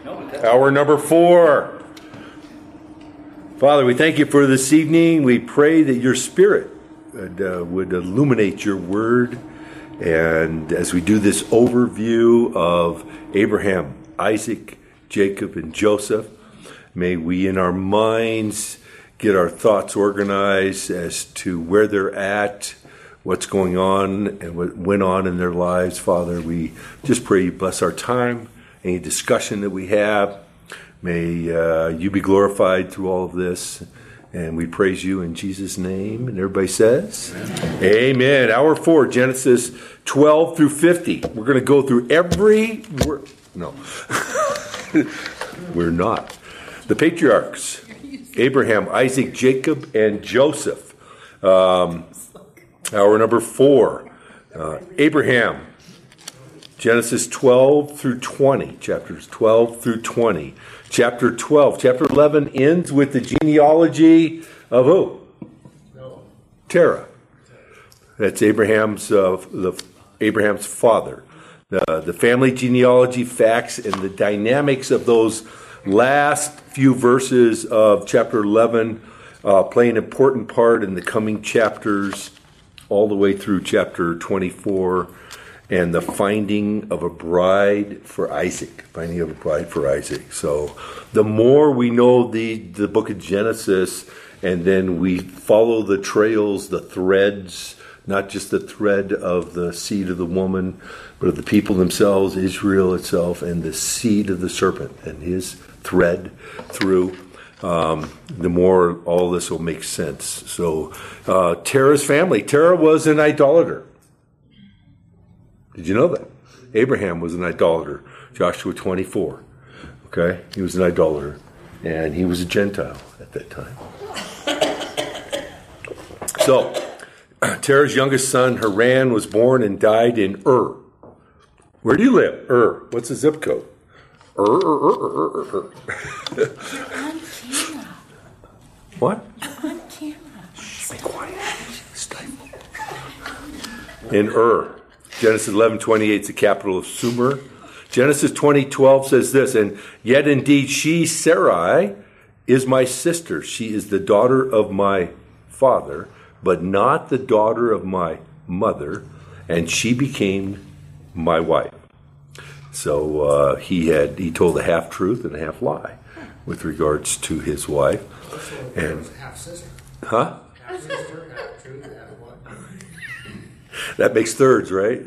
Hour number 4. Father, we thank you for this evening. We pray that your Spirit would illuminate your word. And as we do this overview of Abraham, Isaac, Jacob, and Joseph, may we in our minds get our thoughts organized as to where they're at, what's going on, and what went on in their lives. Father, we just pray you bless our time, any discussion that we have. May you be glorified through all of this. And we praise you in Jesus' name. And everybody says, Amen. Hour 4, Genesis 12 through 50. We're going to go through every word. No, we're not. The patriarchs, Abraham, Isaac, Jacob, and Joseph. Hour number 4, Abraham, Genesis 12 through 20, chapters 12 through 20. Chapter 12, chapter 11 ends with the genealogy of who? Terah. That's Abraham's father. The family genealogy facts and the dynamics of those last few verses of chapter 11 play an important part in the coming chapters all the way through chapter 24 and the finding of a bride for Isaac. So the more we know the book of Genesis, and then we follow the trails, the threads, not just the thread of the seed of the woman, but of the people themselves, Israel itself, and the seed of the serpent and his thread through, the more all this will make sense. So Terah's family. Terah was an idolater. Did you know that? Abraham was an idolater. Joshua 24. Okay? He was an idolater. And he was a Gentile at that time. So, Terah's youngest son, Haran, was born and died in Ur. Where do you live? Ur. What's the zip code? Ur. You're on camera. What? You're on camera. Shh, be quiet. Stifle. In Ur. Genesis 11:28 is the capital of Sumer. Genesis 20:12 says this, and yet indeed she, Sarai, is my sister. She is the daughter of my father, but not the daughter of my mother, and she became my wife. So he told a half truth and a half lie with regards to his wife. And half sister. Huh? Half sister, half truth, half what? That makes thirds, right?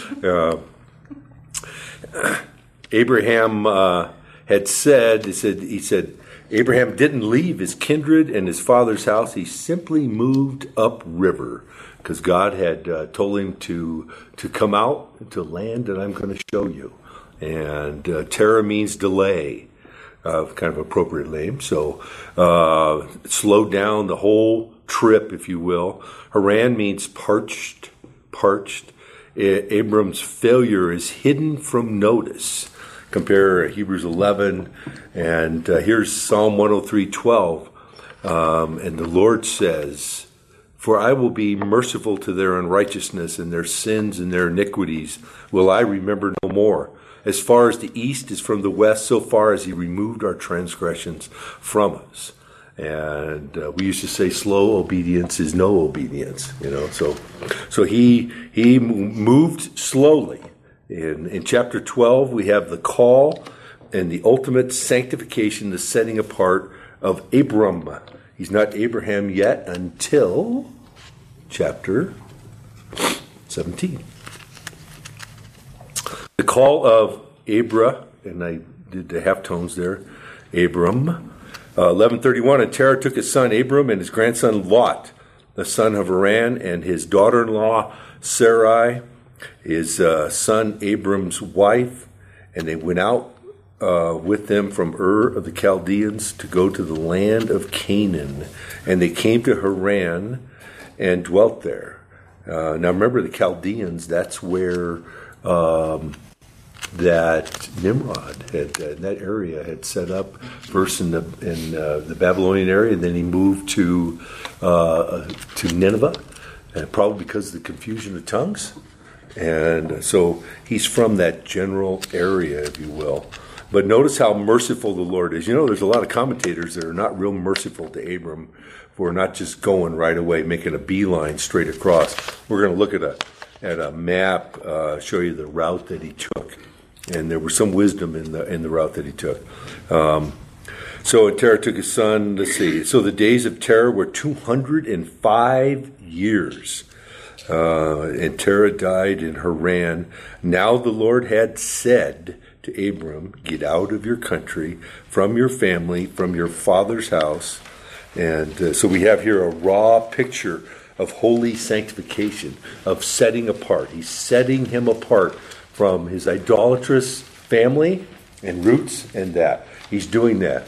Abraham had said, he said, Abraham didn't leave his kindred and his father's house. He simply moved upriver because God had told him to come out to land that I'm going to show you. And Terah means delay, kind of appropriate name. So slowed down the whole trip, if you will. Haran means parched. Abram's failure is hidden from notice. Compare Hebrews 11, and here's Psalm 103:12. And the Lord says, for I will be merciful to their unrighteousness, and their sins and their iniquities will I remember no more. As far as the east is from the west, so far as he removed our transgressions from us. And we used to say slow obedience is no obedience, So he moved slowly. In chapter 12, we have the call and the ultimate sanctification, the setting apart of Abram. He's not Abraham yet until chapter 17. The call of Abra, and I did the half tones there, Abram. 11:31, and Terah took his son Abram and his grandson Lot, the son of Haran, and his daughter-in-law Sarai, his son Abram's wife, and they went out with them from Ur of the Chaldeans to go to the land of Canaan. And they came to Haran and dwelt there. Now remember the Chaldeans, that's where that Nimrod had in that area had set up first in the Babylonian area, and then he moved to Nineveh, probably because of the confusion of tongues. And so he's from that general area, if you will. But notice how merciful the Lord is. You know, there's a lot of commentators that are not real merciful to Abram for not just going right away, making a beeline straight across. We're going to look at a map, show you the route that he took. And there was some wisdom in the route that he took. So Terah took his son, let's see. So the days of Terah were 205 years. And Terah died in Haran. Now the Lord had said to Abram, get out of your country, from your family, from your father's house. And so we have here a raw picture of holy sanctification, of setting apart. He's setting him apart from his idolatrous family and roots and that. He's doing that.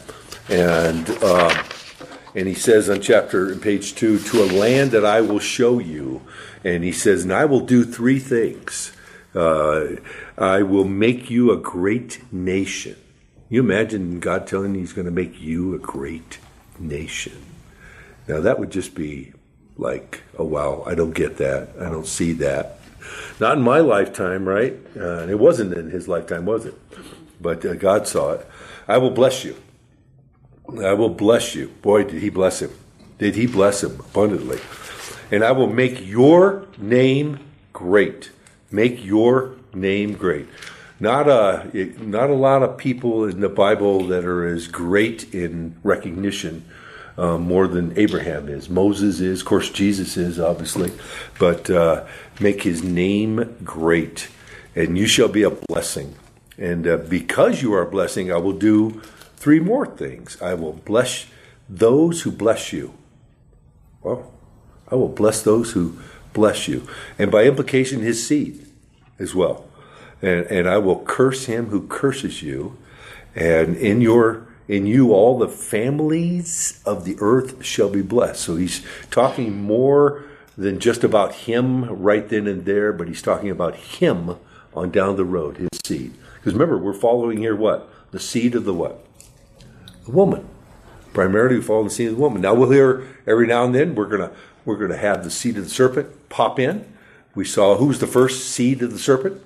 And he says on page 2, to a land that I will show you. And he says, and I will do three things. I will make you a great nation. You imagine God telling you he's going to make you a great nation. Now that would just be like, oh wow, I don't get that. I don't see that. Not in my lifetime, right? And it wasn't in his lifetime, was it? But God saw it. I will bless you. I will bless you. Boy, did he bless him. Did he bless him abundantly. And I will make your name great. Make your name great. Not a lot of people in the Bible that are as great in recognition more than Abraham is. Moses is, of course, Jesus is, obviously. But make his name great. And you shall be a blessing. And because you are a blessing, I will do three more things. I will bless those who bless you. Well, I will bless those who bless you. And by implication, his seed as well. And I will curse him who curses you. And in you all the families of the earth shall be blessed. So he's talking more than just about him right then and there, but he's talking about him on down the road, his seed. Because remember, we're following here what? The seed of the what? The woman. Primarily we follow the seed of the woman. Now we'll hear every now and then we're gonna have the seed of the serpent pop in. We saw who's the first seed of the serpent?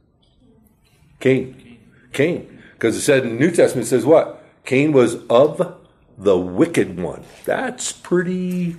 Cain. Because it said in the New Testament, it says what? Cain was of the wicked one. That's pretty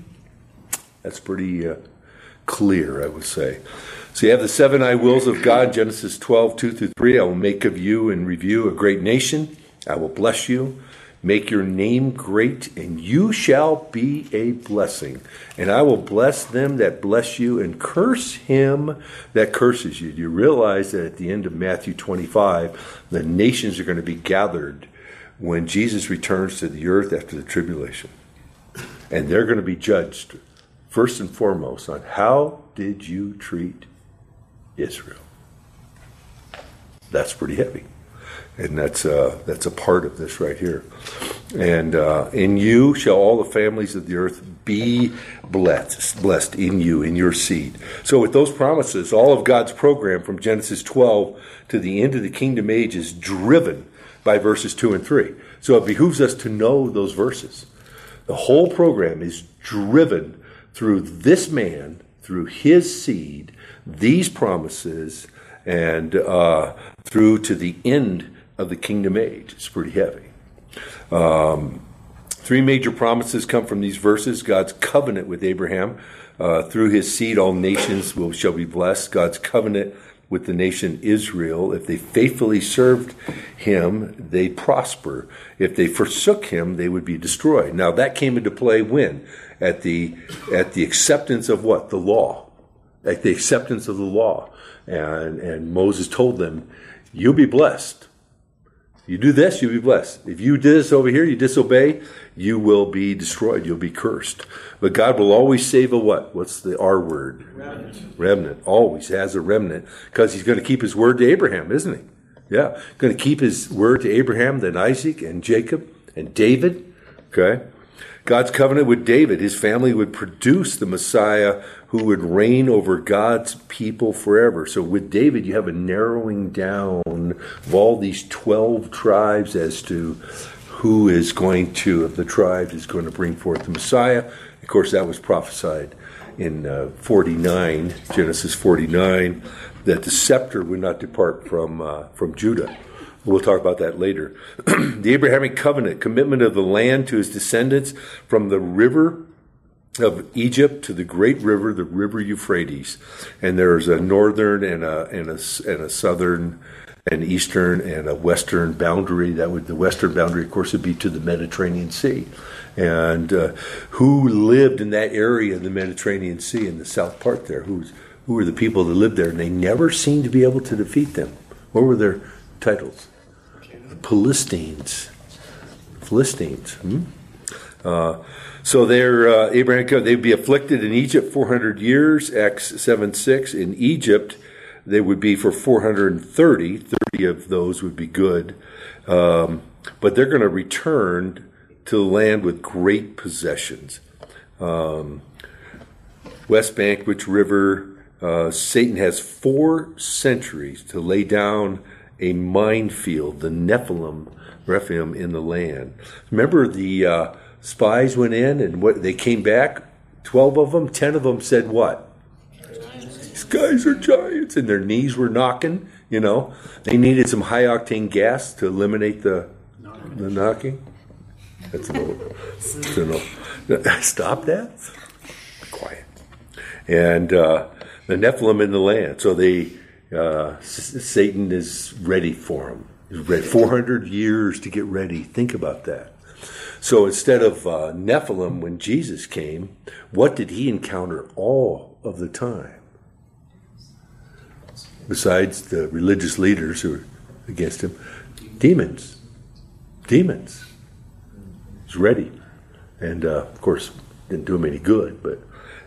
clear, I would say. So you have the 7 I wills of God, Genesis 12, 2-3. I will make of you in review a great nation. I will bless you. Make your name great, and you shall be a blessing. And I will bless them that bless you, and curse him that curses you. Do you realize that at the end of Matthew 25, the nations are going to be gathered when Jesus returns to the earth after the tribulation? And they're going to be judged, first and foremost, on how did you treat Israel? That's pretty heavy. And that's a part of this right here. And in you shall all the families of the earth be blessed in you, in your seed. So with those promises, all of God's program from Genesis 12 to the end of the kingdom age is driven by verses 2 and 3. So it behooves us to know those verses. The whole program is driven through this man, through his seed, these promises, and through to the end of the kingdom age. It's pretty heavy. 3 major promises come from these verses. God's covenant with Abraham. Through his seed, all nations shall be blessed. God's covenant with the nation Israel. If they faithfully served him, they prosper. If they forsook him, they would be destroyed. Now that came into play when? At the acceptance of what? The law. At the acceptance of the law. And Moses told them, you'll be blessed. You do this, you'll be blessed. If you do this over here, you disobey, you will be destroyed. You'll be cursed. But God will always save a what? What's the R word? Remnant. Always has a remnant. Because he's going to keep his word to Abraham, isn't he? Yeah. Going to keep his word to Abraham, then Isaac and Jacob and David. Okay. God's covenant with David. His family would produce the Messiah who would reign over God's people forever. So with David, you have a narrowing down of all these 12 tribes as to who is going to, of the tribes, is going to bring forth the Messiah. Of course, that was prophesied in 49, Genesis 49, that the scepter would not depart from Judah. We'll talk about that later. The Abrahamic covenant, commitment of the land to his descendants from the river of Egypt to the great river, the river Euphrates. And there's a northern and a southern and eastern and a western boundary. The western boundary, of course, would be to the Mediterranean Sea. And who lived in that area of the Mediterranean Sea in the south part there? Who were the people that lived there? And they never seemed to be able to defeat them. What were their titles? The Philistines. So they're Abraham. They'd be afflicted in Egypt 400 years. Acts 7:6. In Egypt, they would be for 430. 30 of those would be good, but they're going to return to the land with great possessions. West Bank, which river? Satan has 4 centuries to lay down a minefield, the Rephaim in the land. Remember the spies went in and they came back, 12 of them, 10 of them said what? These guys are giants, and their knees were knocking, They needed some high-octane gas to eliminate the knocking. That's a little, stop that. Be quiet. And the Nephilim in the land. So Satan is ready for them. He's ready. 400 years to get ready. Think about that. So instead of Nephilim, when Jesus came, what did he encounter all of the time? Besides the religious leaders who were against him, demons. Demons. He's ready. And, of course, didn't do him any good. But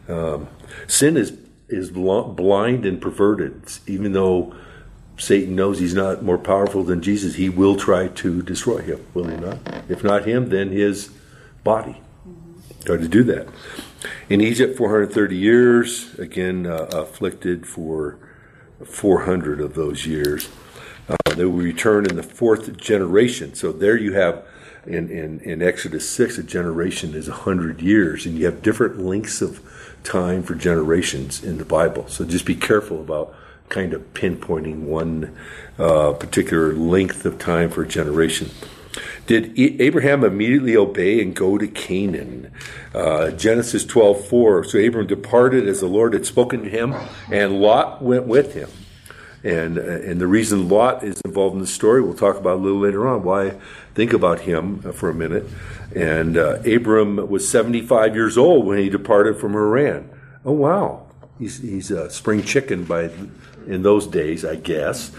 sin is blind and perverted. Even though Satan knows he's not more powerful than Jesus, he will try to destroy him, will he not? If not him, then his body. Try to do that. In Egypt, 430 years, again, afflicted for 400 of those years. They will return in the 4th generation. So there you have, in Exodus 6, a generation is 100 years, and you have different lengths of time for generations in the Bible. So just be careful about kind of pinpointing one particular length of time for a generation. Did Abraham immediately obey and go to Canaan? Genesis 12:4. So Abraham departed as the Lord had spoken to him, and Lot went with him. And the reason Lot is involved in the story, we'll talk about a little later on. Why? Think about him for a minute. And Abram was 75 years old when he departed from Haran. Oh wow, he's a spring chicken in those days, I guess.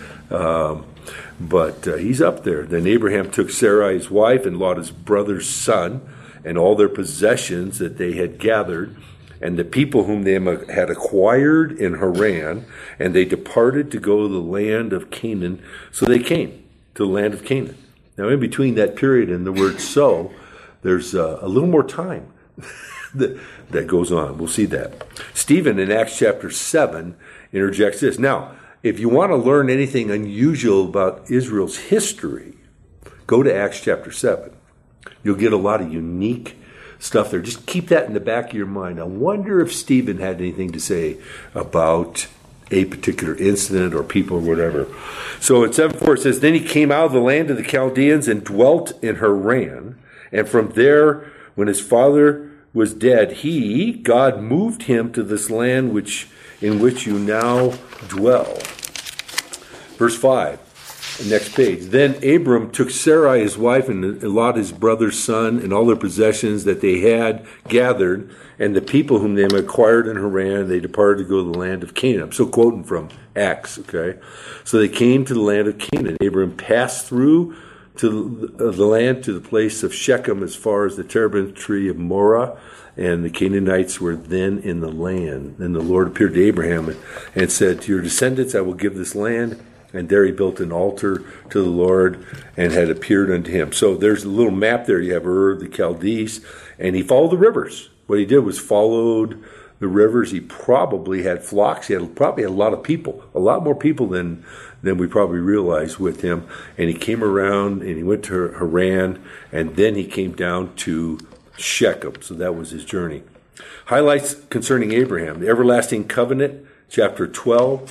But he's up there. Then Abraham took Sarai his wife and Lot his brother's son and all their possessions that they had gathered and the people whom they had acquired in Haran, and they departed to go to the land of Canaan. So they came to the land of Canaan. Now in between that period and the word so, there's a little more time that goes on. We'll see that. Stephen in Acts chapter 7 interjects this. Now, if you want to learn anything unusual about Israel's history, go to Acts chapter 7. You'll get a lot of unique stuff there. Just keep that in the back of your mind. I wonder if Stephen had anything to say about a particular incident or people or whatever. So in 7:4 it says, Then he came out of the land of the Chaldeans and dwelt in Haran. And from there, when his father was dead, God moved him to this land in which you now dwell. Verse 5, next page. Then Abram took Sarai his wife and Lot his brother's son and all their possessions that they had gathered and the people whom they had acquired in Haran. They departed to go to the land of Canaan. I'm still quoting from Acts, okay? So they came to the land of Canaan. Abram passed through to the land to the place of Shechem as far as the terebinth tree of Moreh, and the Canaanites were then in the land. Then the Lord appeared to Abraham and said, To your descendants I will give this land. And there he built an altar to the Lord and had appeared unto him. So there's a little map there. You have Ur, the Chaldees, and he followed the rivers. What he did was followed the rivers. He probably had flocks. He probably had a lot of people, a lot more people than we probably realize with him. And he came around and he went to Haran, and then he came down to Shechem. So that was his journey. Highlights concerning Abraham: the everlasting covenant, chapter 12.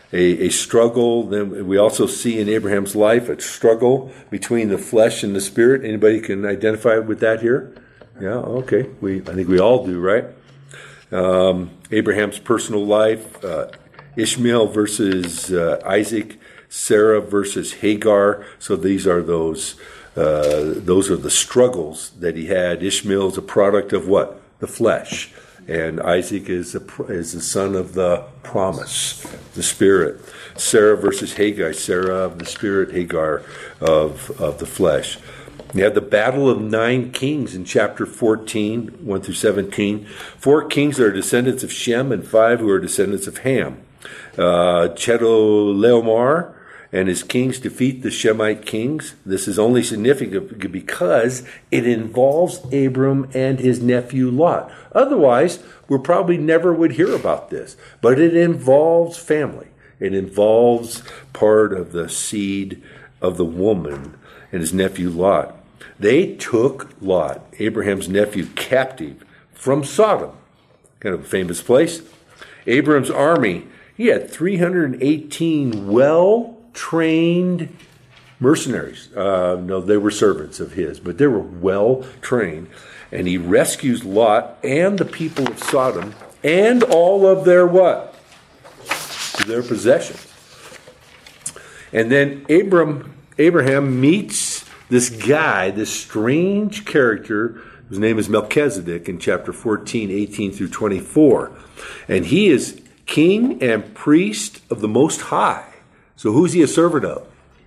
a struggle. Then we also see in Abraham's life a struggle between the flesh and the spirit. Anybody can identify with that here? Yeah, okay. I think we all do, right? Abraham's personal life, Ishmael versus Isaac, Sarah versus Hagar. So these are those are the struggles that he had. Ishmael is a product of what? The flesh. And Isaac is the son of the promise, the spirit. Sarah versus Hagar, Sarah of the spirit, Hagar of the flesh. You have the battle of 9 kings in chapter 14, 1 through 17. 4 kings that are descendants of Shem and 5 who are descendants of Ham. Chedorlaomer and his kings defeat the Shemite kings. This is only significant because it involves Abram and his nephew Lot. Otherwise, we probably never would hear about this. But it involves family. It involves part of the seed of the woman and his nephew Lot. They took Lot, Abraham's nephew, captive from Sodom, kind of a famous place. Abram's army, he had 318 well-trained mercenaries. No, they were servants of his, but they were well-trained. And he rescues Lot and the people of Sodom and all of their what? Their possessions. And then Abraham meets this guy, this strange character, whose name is Melchizedek in chapter 14, 18 through 24. And he is king and priest of the Most High. So who's he a servant of?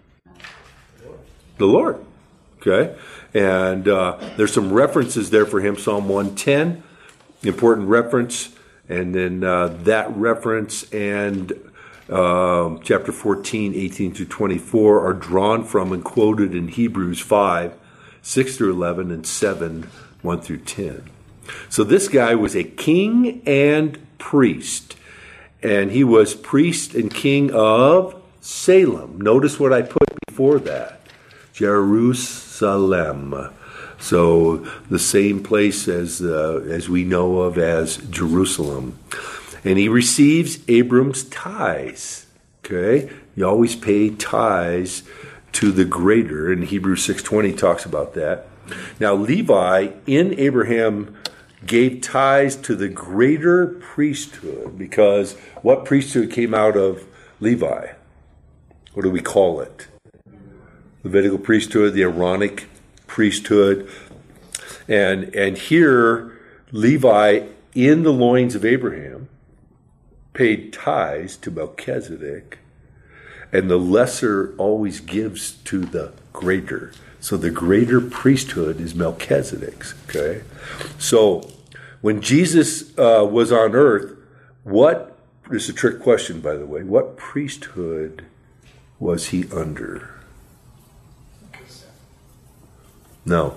The Lord. Okay? And there's some references there for him. Psalm 110, important reference. And then that reference and chapter 14, 18 through 24 are drawn from and quoted in Hebrews 5, 6 through 11, and 7, 1 through 10. So this guy was a king and priest. And he was priest and king of Salem. Notice what I put before that. Jerusalem. So the same place as we know of as Jerusalem. And he receives Abram's tithes. Okay? You always pay tithes to the greater. And Hebrews 6:20 talks about that. Now Levi in Abraham gave tithes to the greater priesthood, because what priesthood came out of Levi? What do we call it? Levitical priesthood, the Aaronic priesthood. And here Levi in the loins of Abraham paid tithes to Melchizedek, and the lesser always gives to the greater. So the greater priesthood is Melchizedek's. Okay, so when Jesus was on earth, this is a trick question, by the way, what priesthood was he under? No.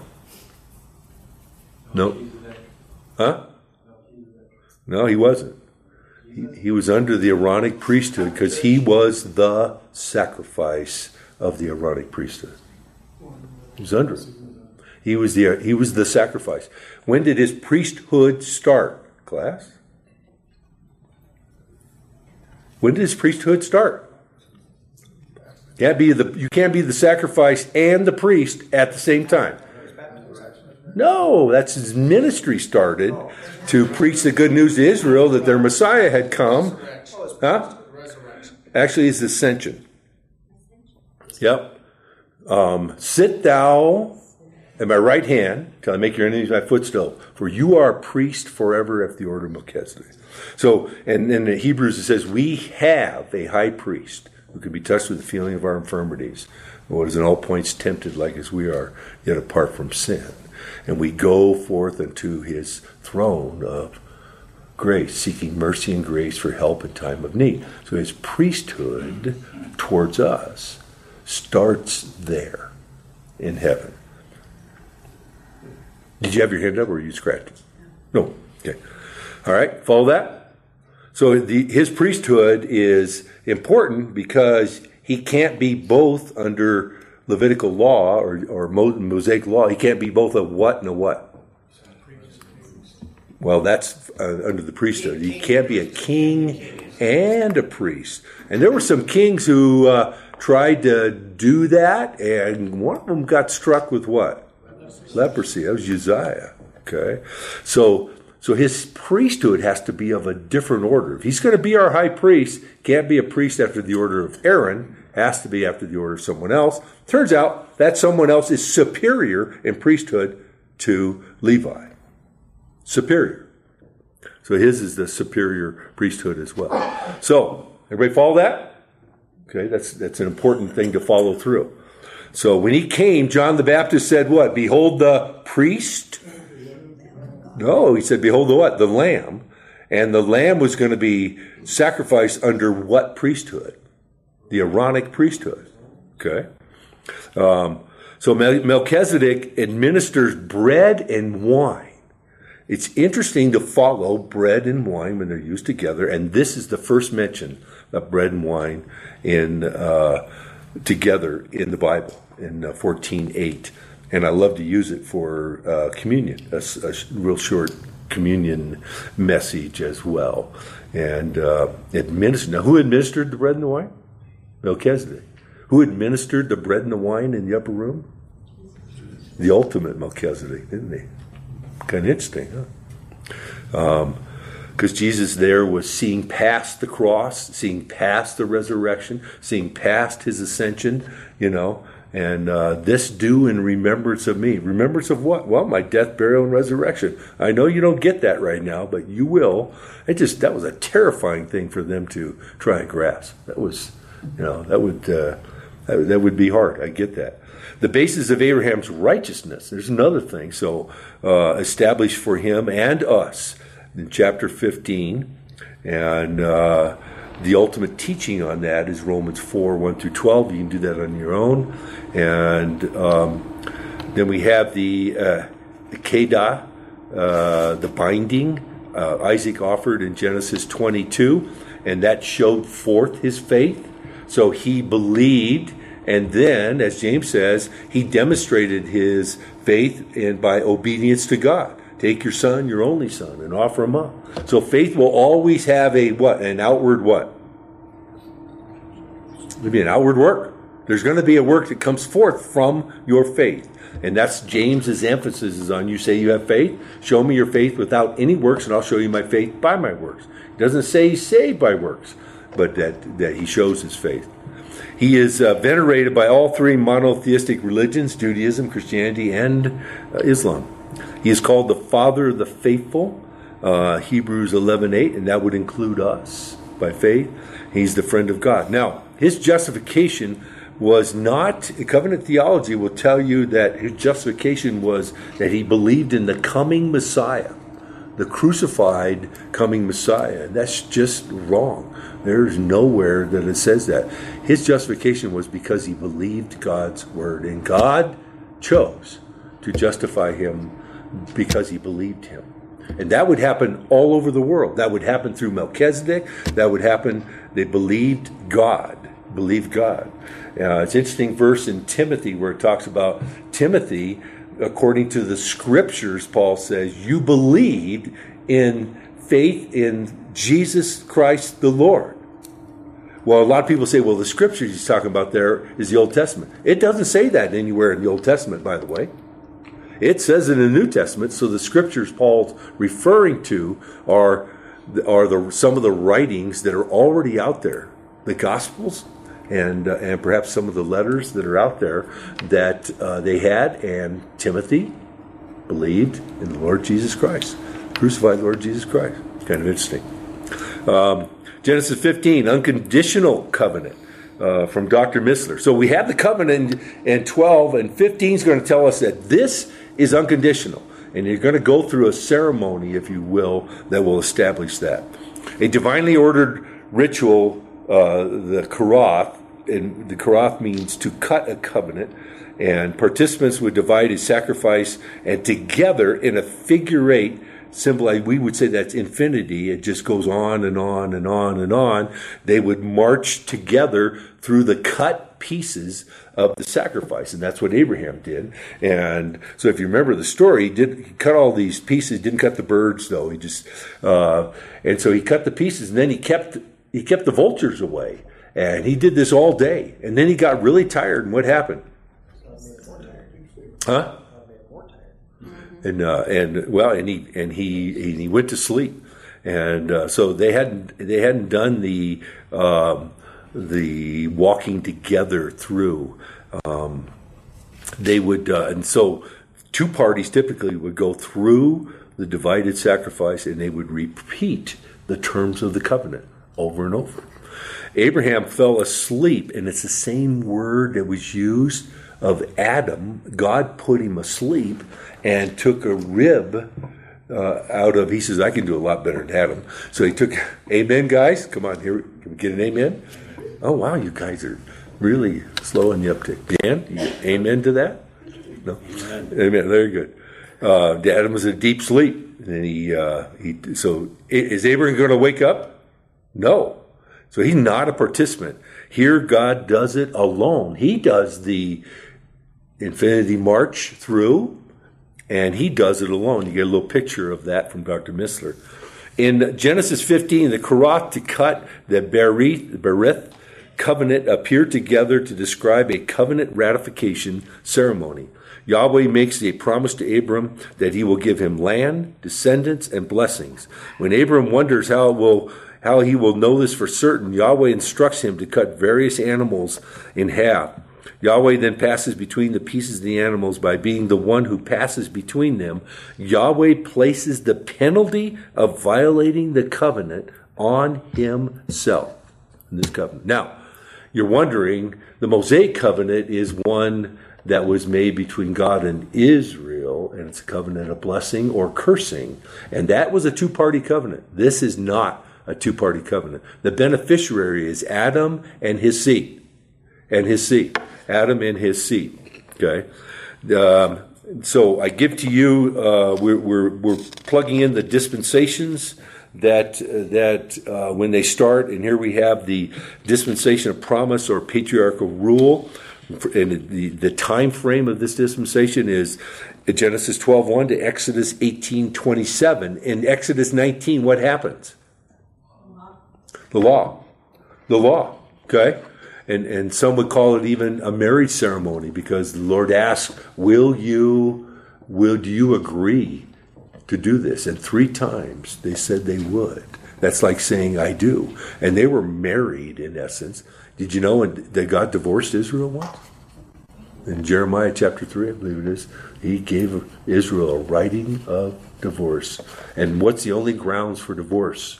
Huh? No, he wasn't. He was under the Aaronic priesthood because he was the sacrifice of the Aaronic priesthood. He was under it. He was the sacrifice. When did his priesthood start, class? When did his priesthood start? You can't be the sacrifice and the priest at the same time. No, that's his ministry started to preach the good news to Israel that their Messiah had come. Huh? Actually, it's ascension. Yep. Sit thou at my right hand till I make your enemies my footstool. For you are a priest forever after the order of Melchizedek. So, and in the Hebrews it says, we have a high priest who can be touched with the feeling of our infirmities, and what is in all points tempted like as we are, yet apart from sin. And we go forth unto his throne of grace, seeking mercy and grace for help in time of need. So his priesthood towards us starts there in heaven. Did you have your hand up or were you scratching? No. Okay. All right. Follow that? So his priesthood is important because he can't be both under Levitical law or Mosaic law. He can't be both a what and a what? Well, that's under the priesthood. He can't be a king and a priest. And there were some kings who tried to do that, and one of them got struck with what? Leprosy. That was Uzziah. Okay, so his priesthood has to be of a different order. If he's going to be our high priest, can't be a priest after the order of Aaron, has to be after the order of someone else. Turns out that someone else is superior in priesthood to Levi. Superior. So his is the superior priesthood as well. So, everybody follow that? Okay, that's an important thing to follow through. So when he came, John the Baptist said what? Behold the priest? No, he said, behold the what? The lamb. And the lamb was going to be sacrificed under what priesthood? The Aaronic priesthood. Okay? So Melchizedek administers bread and wine. It's interesting to follow bread and wine when they're used together, and this is the first mention of bread and wine in together in the Bible in 14:8. And I love to use it for communion, a real short communion message as well. And now, who administered the bread and the wine? Melchizedek. Who administered the bread and the wine in the upper room? The ultimate Melchizedek, didn't he? Kind of interesting, huh? Because Jesus there was seeing past the cross, seeing past the resurrection, seeing past his ascension, and this do in remembrance of me. Remembrance of what? Well, my death, burial, and resurrection. I know you don't get that right now, but you will. That was a terrifying thing for them to try and grasp. That was, that would be hard. I get that. The basis of Abraham's righteousness, there's another thing. So, established for him and us in chapter 15. And the ultimate teaching on that is Romans 4, 1 through 12. You can do that on your own. And then we have the Kedah, the binding, Isaac offered in Genesis 22. And that showed forth his faith. So he believed. And then, as James says, he demonstrated his faith by obedience to God. Take your son, your only son, and offer him up. So faith will always have a what? An outward what? It'll be an outward work. There's going to be a work that comes forth from your faith. And that's James's emphasis is on you say you have faith. Show me your faith without any works, and I'll show you my faith by my works. He doesn't say he's saved by works, but that he shows his faith. He is venerated by all three monotheistic religions, Judaism, Christianity, and Islam. He is called the Father of the Faithful, Hebrews 11:8, and that would include us by faith. He's the friend of God. Now, his justification was not, covenant theology will tell you that his justification was that he believed in the coming Messiah, the crucified coming Messiah. And that's just wrong. There's nowhere that it says that. His justification was because he believed God's word. And God chose to justify him because he believed him. And that would happen all over the world. That would happen through Melchizedek. That would happen, they believed God. Believed God. It's an interesting verse in Timothy where it talks about Timothy, according to the scriptures, Paul says, you believed in faith in Jesus Christ the Lord. Well, a lot of people say, well, the scriptures he's talking about there is the Old Testament. It doesn't say that anywhere in the Old Testament, by the way. It says in the New Testament, so the scriptures Paul's referring to are some of the writings that are already out there. The Gospels and perhaps some of the letters that are out there that they had, and Timothy believed in the Lord Jesus Christ, crucified Lord Jesus Christ. Kind of interesting. Genesis 15, unconditional covenant from Dr. Missler. So we have the covenant in 12, and 15 is going to tell us that this is unconditional. And you're going to go through a ceremony, if you will, that will establish that. A divinely ordered ritual, the Karath, and the Karath means to cut a covenant, and participants would divide a sacrifice, and together in a figure eight, symbol, we would say that's infinity. It just goes on and on and on and on. They would march together through the cut pieces of the sacrifice, and that's what Abraham did. And so, if you remember the story, he cut all these pieces. Didn't cut the birds though. He just and so he cut the pieces, and then he kept He kept the vultures away. And he did this all day. And then he got really tired. And what happened? Huh? And he went to sleep. And so they hadn't done the walking together through. They would, and so two parties typically would go through the divided sacrifice, and they would repeat the terms of the covenant over and over. Abraham fell asleep, and it's the same word that was used of Adam. God put him asleep and took a rib out of, he says, I can do a lot better than Adam. So he took, amen, guys? Come on, here, can we get an amen? Oh, wow, you guys are really slow in the uptick. Dan, you get amen to that? No? Amen, very good. Adam was in a deep sleep. And so is Abraham going to wake up? No. So he's not a participant. Here, God does it alone. He does the infinity march through, and he does it alone. You get a little picture of that from Dr. Missler. In Genesis 15, the Karath, Tikat, the Berith covenant appear together to describe a covenant ratification ceremony. Yahweh makes a promise to Abram that he will give him land, descendants, and blessings. When Abram wonders how he will know this for certain, Yahweh instructs him to cut various animals in half. Yahweh then passes between the pieces of the animals by being the one who passes between them. Yahweh places the penalty of violating the covenant on himself in this covenant. Now, you're wondering, the Mosaic covenant is one that was made between God and Israel, and it's a covenant of blessing or cursing. And that was a two-party covenant. This is not a two-party covenant. The beneficiary is Adam and his seed. Adam and his seed. Okay? So I give to you, we're plugging in the dispensations that when they start, and here we have the dispensation of promise or patriarchal rule. And the time frame of this dispensation is Genesis 12:1 to Exodus 18:27. In Exodus 19, what happens? The law. Okay? And some would call it even a marriage ceremony, because the Lord asks, do you agree to do this? And 3 times they said they would. That's like saying, I do. And they were married, in essence. Did you know that God divorced Israel once? In Jeremiah chapter 3, I believe it is, he gave Israel a writing of divorce. And what's the only grounds for divorce?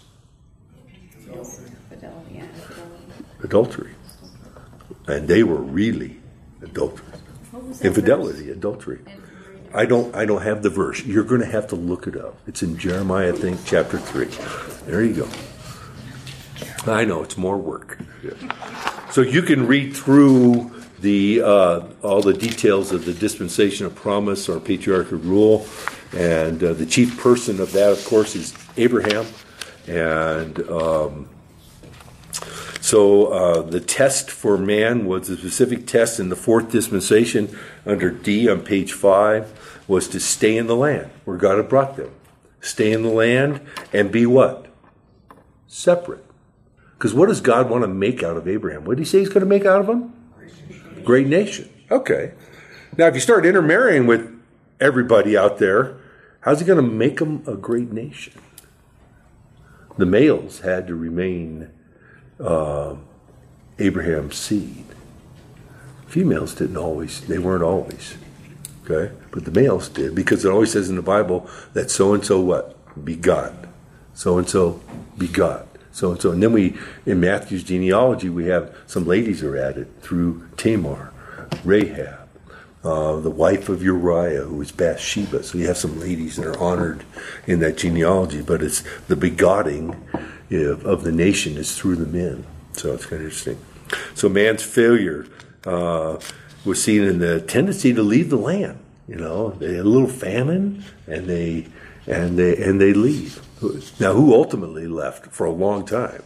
Adultery. And they were really adulterers. Infidelity, adultery. I don't have the verse. You're going to have to look it up. It's in Jeremiah, I think, chapter 3. There you go. I know, it's more work. Yeah. So you can read through all the details of the dispensation of promise or patriarchal rule, and the chief person of that, of course, is Abraham. And so the test for man was a specific test in the 4th dispensation under D on page 5 was to stay in the land where God had brought them. Stay in the land and be what? Separate. Because what does God want to make out of Abraham? What did he say he's going to make out of him? Great nation. Okay. Now, if you start intermarrying with everybody out there, how's he going to make them a great nation? The males had to remain Abraham's seed. Females didn't always. They weren't always. Okay? But the males did, because it always says in the Bible that so-and-so what? Begot. So-and-so begot. So-and-so. And then in Matthew's genealogy, we have some ladies are added through Tamar, Rahab, the wife of Uriah, who was Bathsheba. So you have some ladies that are honored in that genealogy, but it's the begetting of the nation is through the men. So it's kind of interesting. So man's failure was seen in the tendency to leave the land. You know, they had a little famine, and they leave. Now, who ultimately left for a long time?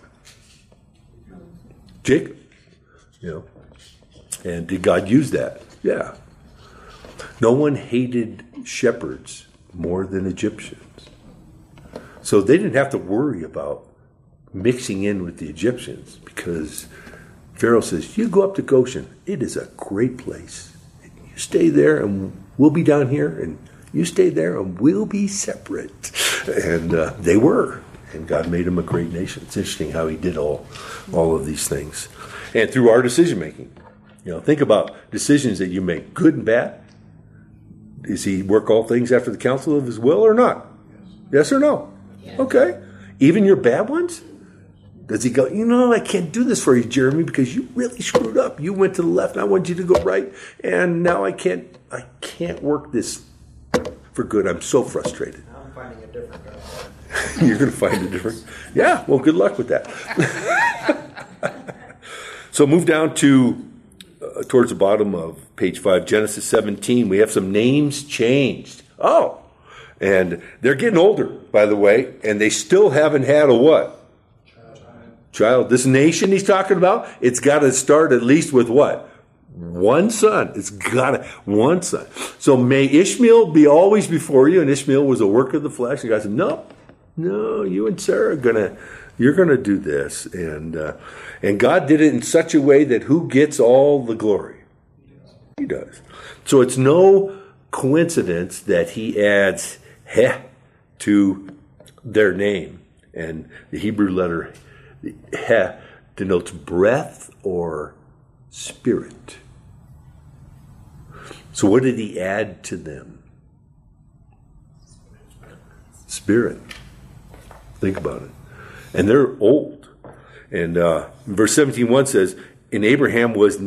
Jacob. You know, and did God use that? Yeah. No one hated shepherds more than Egyptians. So they didn't have to worry about mixing in with the Egyptians, because Pharaoh says, you go up to Goshen. It is a great place. You stay there and we'll be down here, and you stay there and we'll be separate. And they were. And God made them a great nation. It's interesting how he did all of these things. And through our decision making. Think about decisions that you make, good and bad. Does he work all things after the counsel of his will or not? Yes or no? Yes. Okay. Even your bad ones? Does he go, I can't do this for you, Jeremy, because you really screwed up. You went to the left and I want you to go right. And now I can't work this for good. I'm so frustrated. I'm finding a different guy. You're going to find a different. Yeah, well, good luck with that. So move down to towards the bottom of page 5, Genesis 17. We have some names changed. Oh, and they're getting older, by the way, and they still haven't had a what? Child. This nation he's talking about, it's got to start at least with what? One son. It's got one son. So may Ishmael be always before you, and Ishmael was a work of the flesh. And God said, no, you and Sarah you're gonna do this. And God did it in such a way that who gets all the glory? He does. So it's no coincidence that he adds heh to their name. And the Hebrew letter heh denotes breath or spirit. So what did he add to them? Spirit. Think about it. And they're old. And verse 17:1 says, and Abraham was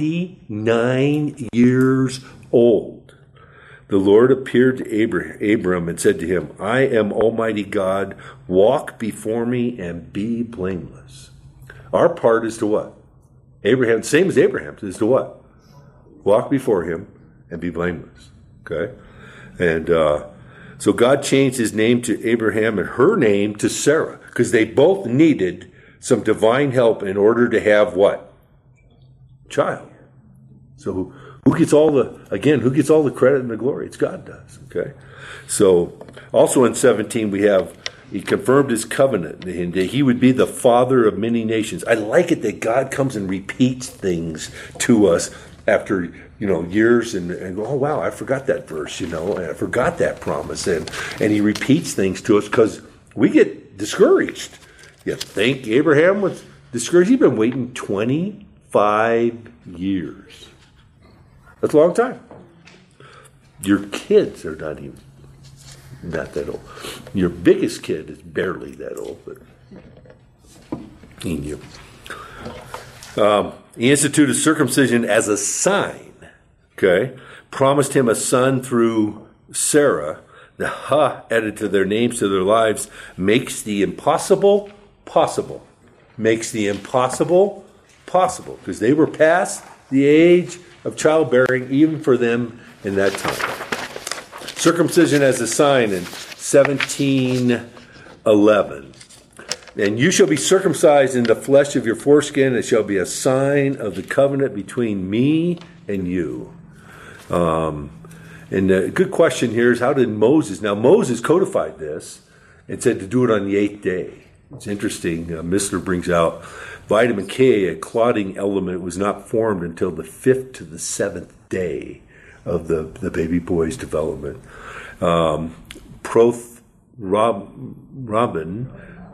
99 years old. The Lord appeared to Abram and said to him, I am Almighty God. Walk before me and be blameless. Our part is to what? Abraham, same as Abraham's, is to what? Walk before him and be blameless. Okay? And so God changed his name to Abraham and her name to Sarah, because they both needed some divine help in order to have what? Child. So who gets all the credit and the glory? It's God does. Okay? So also in 17 he confirmed his covenant, and that he would be the father of many nations. I like it that God comes and repeats things to us after years and go, oh wow, I forgot that verse, and I forgot that promise, and he repeats things to us because we get discouraged. You think Abraham was discouraged? He'd been waiting 25 years. That's a long time. Your kids are not that old. Your biggest kid is barely that old, but he knew. He instituted circumcision as a sign. Okay, promised him a son through Sarah. The ha added to their names, to their lives, makes the impossible possible. Makes the impossible possible, because they were past the age of childbearing, even for them in that time. Circumcision as a sign in 17:11. And you shall be circumcised in the flesh of your foreskin. It shall be a sign of the covenant between me and you. And a good question here is, how did Moses? Now Moses codified this and said to do it on the 8th day. It's interesting. Missler brings out vitamin K, a clotting element, was not formed until the 5th to the 7th day of the baby boy's development. Prothrombin.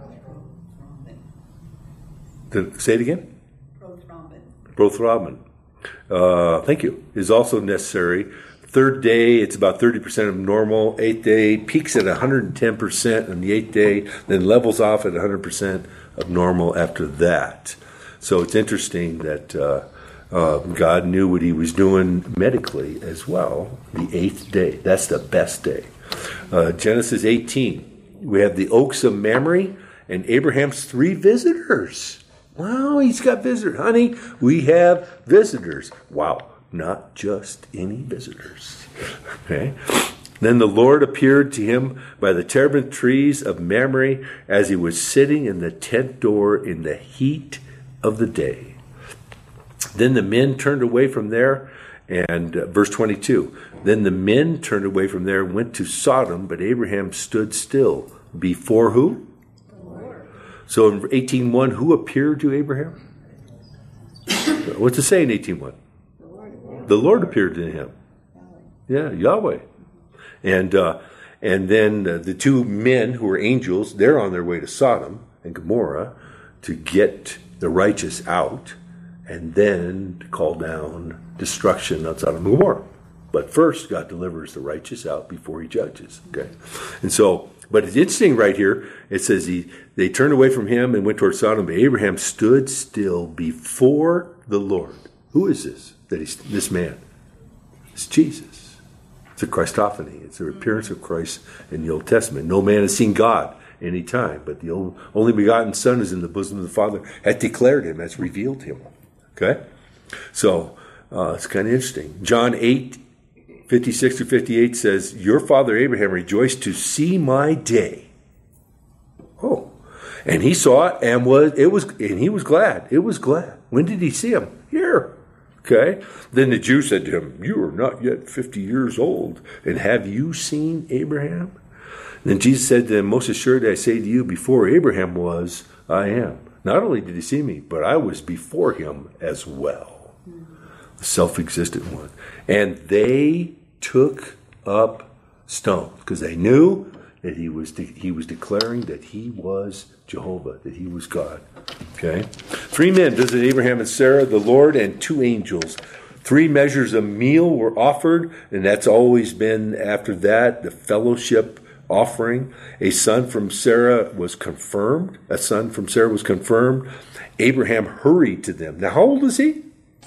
Say it again? Prothrombin. Thank you. Is also necessary. 3rd day, it's about 30% of normal. 8th day peaks at 110% on the 8th day, then levels off at 100% of normal after that. So it's interesting that God knew what he was doing medically as well. The 8th day, that's the best day. Genesis 18, we have the oaks of Mamre and Abraham's 3 visitors. Wow, he's got visitors. Honey, we have visitors. Wow, not just any visitors. Okay. Then the Lord appeared to him by the terebinth trees of Mamre as he was sitting in the tent door in the heat of the day. Then the men turned away from there, and verse 22, then the men turned away from there and went to Sodom, but Abraham stood still. Before who? So in 18:1, who appeared to Abraham? What's it say in 18:1? The Lord appeared to him. Yeah, Yahweh. And then the two men who were angels, they're on their way to Sodom and Gomorrah to get the righteous out and then to call down destruction on Sodom and Gomorrah. But first, God delivers the righteous out before he judges. Okay, and so, but it's interesting right here. It says they turned away from him and went toward Sodom, but Abraham stood still before the Lord. Who is this? This man? It's Jesus. It's a Christophany. It's the appearance of Christ in the Old Testament. No man has seen God any time, but the only begotten Son is in the bosom of the Father. Has declared him, has revealed him. Okay, so it's kind of interesting. John 8:56-58 says, "Your father Abraham rejoiced to see my day." Oh, and he saw it and he was glad. It was glad. When did he see him? Here. Okay. Then the Jews said to him, "You are not yet 50 years old, and have you seen Abraham?" Then Jesus said to them, "Most assuredly I say to you, before Abraham was, I am." Not only did he see me, but I was before him as well. The self-existent one. And they took up stones because they knew that he was declaring that he was Jehovah, that he was God. Okay? 3 men visited Abraham and Sarah, the Lord, and 2 angels. 3 measures of meal were offered, and that's always been after that, the fellowship offering. A son from Sarah was confirmed. Abraham hurried to them. Now, how old is he?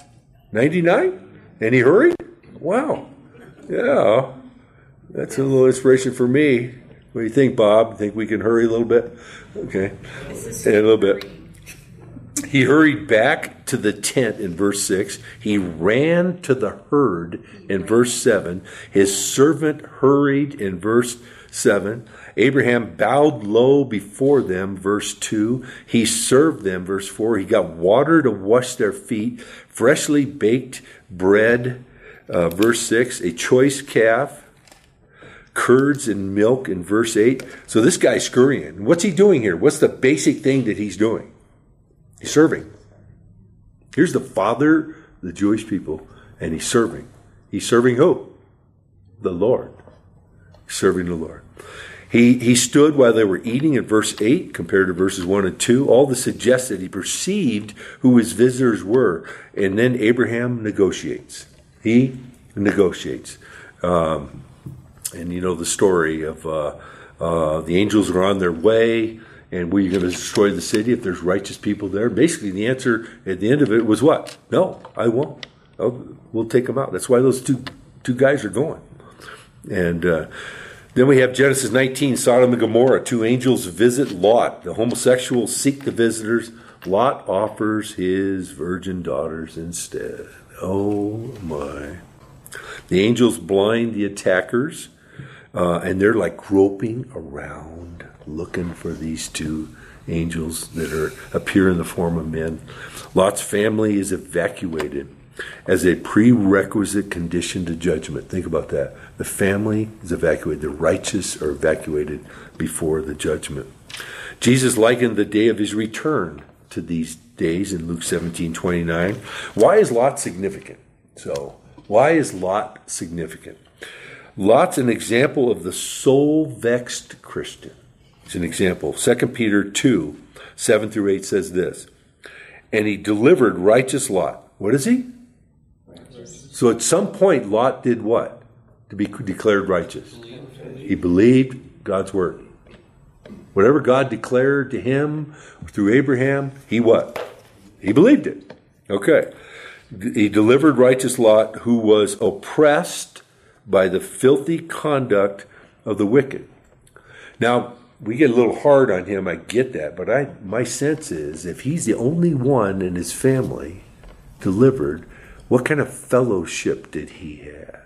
99? And he hurried? Wow. Yeah. That's a little inspiration for me. What do you think, Bob? Think we can hurry a little bit? Okay. A little bit. He hurried back to the tent in verse 6. He ran to the herd in verse 7. His servant hurried in verse 7. Abraham bowed low before them, verse 2. He served them, verse 4. He got water to wash their feet, freshly baked bread, verse 6. A choice calf, curds and milk in verse 8. So this guy's scurrying. What's he doing here? What's the basic thing that he's doing? He's serving. Here's the father, the Jewish people, and he's serving. He's serving who? The Lord. He's serving the Lord. He stood while they were eating in verse 8 compared to verses 1 and 2. All this suggests that he perceived who his visitors were. And then Abraham negotiates. He negotiates. And you know the story of the angels are on their way, and we're going to destroy the city if there's righteous people there. Basically, the answer at the end of it was what? No, I won't. We'll take them out. That's why those two guys are going. And then we have Genesis 19, Sodom and Gomorrah. 2 angels visit Lot. The homosexuals seek the visitors. Lot offers his virgin daughters instead. Oh, my. The angels blind the attackers, and they're like groping around, looking for these 2 angels that appear in the form of men. Lot's family is evacuated as a prerequisite condition to judgment. Think about that. The family is evacuated. The righteous are evacuated before the judgment. Jesus likened the day of his return to these days in Luke 17:29. Why is Lot significant? Why is Lot significant? Lot's an example of the soul-vexed Christian. It's an example. 2 Peter 2, 7-8 says this. And he delivered righteous Lot. What is he? Righteous. So at some point, Lot did what? To be declared righteous. He believed God's word. Whatever God declared to him through Abraham, he what? He believed it. Okay. He delivered righteous Lot, who was oppressed by the filthy conduct of the wicked. Now, we get a little hard on him, I get that, but my sense is if he's the only one in his family delivered, what kind of fellowship did he have?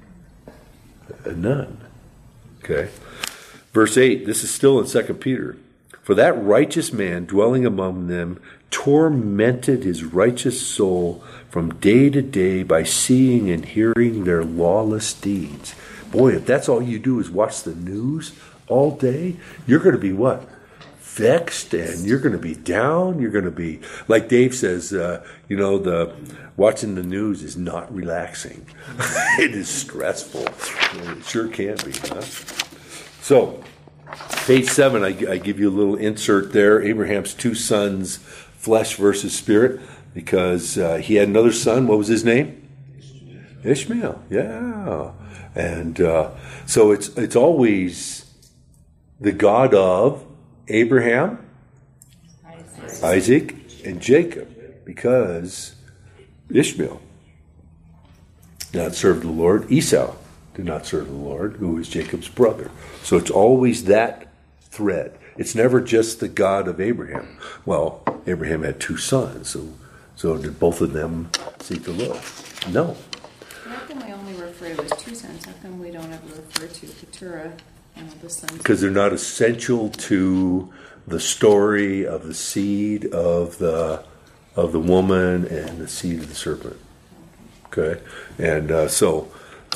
None. Okay. Verse 8, this is still in 2 Peter. For that righteous man dwelling among them tormented his righteous soul from day to day by seeing and hearing their lawless deeds. Boy, if that's all you do is watch the news all day, you're going to be what? vexed and you're going to be down. You're going to be, like Dave says, the watching the news is not relaxing. It is stressful. It sure can be, huh? So, page 7, I give you a little insert there. Abraham's two sons, flesh versus spirit, because he had another son. What was his name? Ishmael. Yeah. And so it's always the God of Abraham, Isaac, and Jacob, because Ishmael did not serve the Lord. Esau did not serve the Lord, who was Jacob's brother. So it's always that thread. It's never just the God of Abraham. Well, Abraham had two sons, so did both of them seek the Lord? No. How come we only refer to his two sons? How come we don't ever refer to Keturah and all the sons? Because they're not essential to the story of the seed of the woman and the seed of the serpent. Okay, and so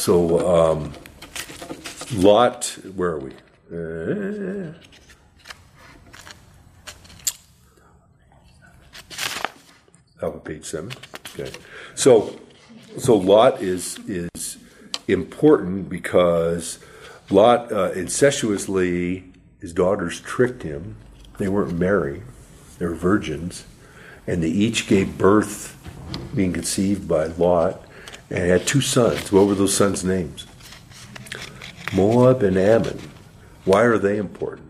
Lot. Where are we? Top of page 7. Okay, so Lot is important because Lot incestuously, his daughters tricked him. They weren't married; they were virgins, and they each gave birth, being conceived by Lot, and had two sons. What were those sons' names? Moab and Ammon. Why are they important?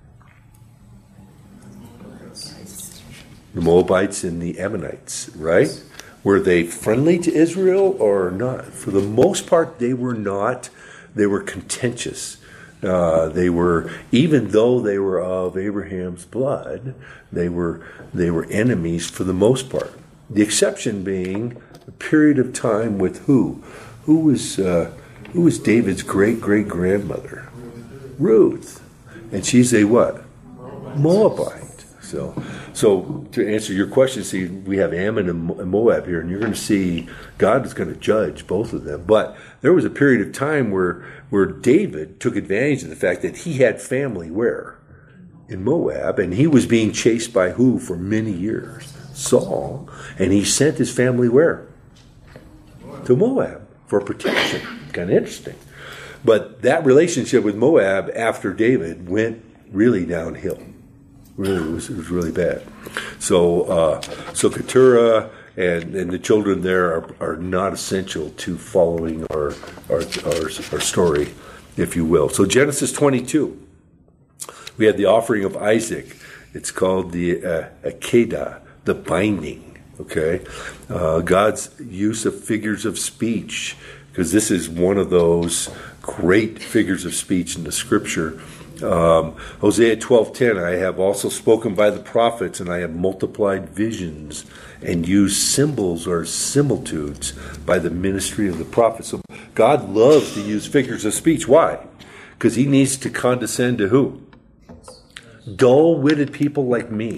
The Moabites and the Ammonites, right? Were they friendly to Israel or not? For the most part, they were not. They were contentious. They were, even though they were of Abraham's blood, they were enemies for the most part. The exception being a period of time with who? Who was David's great-great-grandmother? Ruth. And she's a what? Moabite. So to answer your question, see, we have Ammon and Moab here, and you're going to see God is going to judge both of them. But there was a period of time where David took advantage of the fact that he had family where? In Moab, and he was being chased by who for many years? Saul. And he sent his family where? To Moab for protection. Kind of interesting. But that relationship with Moab after David went really downhill. Really, it was really bad. So Keturah and the children there are not essential to following our story, if you will. So Genesis 22, we had the offering of Isaac. It's called the Akedah, the binding. Okay, God's use of figures of speech, because this is one of those great figures of speech in the Scripture. Hosea 12:10, I have also spoken by the prophets, and I have multiplied visions and used symbols or similitudes by the ministry of the prophets. So God loves to use figures of speech. Why? Because he needs to condescend to who? Dull-witted people like me.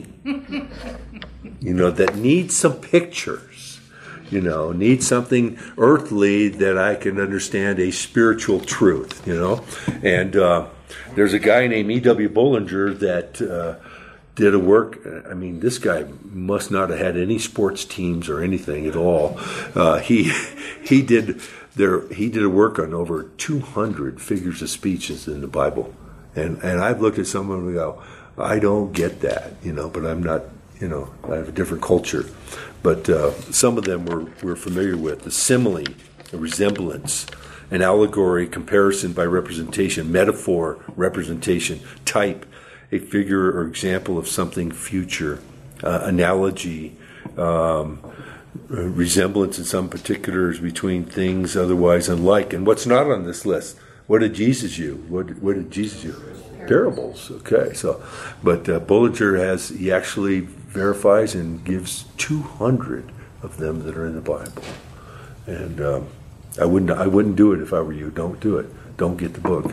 That need some pictures. Need something earthly that I can understand a spiritual truth, And there's a guy named E.W. Bollinger that did a work. I mean, this guy must not have had any sports teams or anything at all. He did a work on over 200 figures of speeches in the Bible. And I've looked at some of them and go, I don't get that, but I'm not, I have a different culture. But some of them we're familiar with. The simile, the resemblance, an allegory, comparison by representation, metaphor, representation, type, a figure or example of something future, analogy, resemblance in some particulars between things otherwise unlike. And what's not on this list? What did Jesus use? What did Jesus use? Parables. Okay, but Bollinger he actually verifies and gives 200 of them that are in the Bible, and I wouldn't do it if I were you. Don't do it. Don't get the book.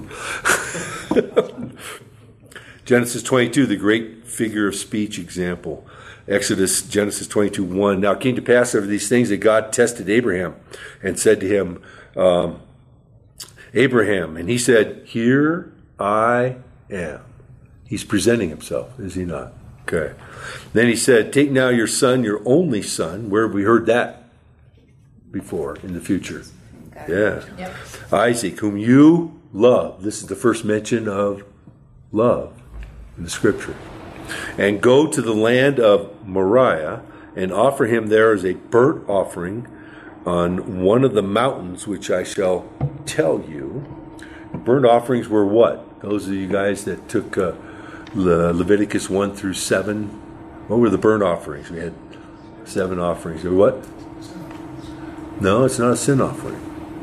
Genesis 22, the great figure of speech example. Genesis 22:1. Now it came to pass over these things that God tested Abraham and said to him, Abraham, and he said, Here I am. He's presenting himself, is he not? Okay. Then he said, take now your son, your only son. Where have we heard that before in the future? Yeah. Yep. Isaac, whom you love. This is the first mention of love in the scripture. And go to the land of Moriah and offer him there as a burnt offering on one of the mountains which I shall tell you. Burnt offerings were what? Those of you guys that took Leviticus 1 through 7. What were the burnt offerings? We had 7 offerings. Or what? No, it's not a sin offering.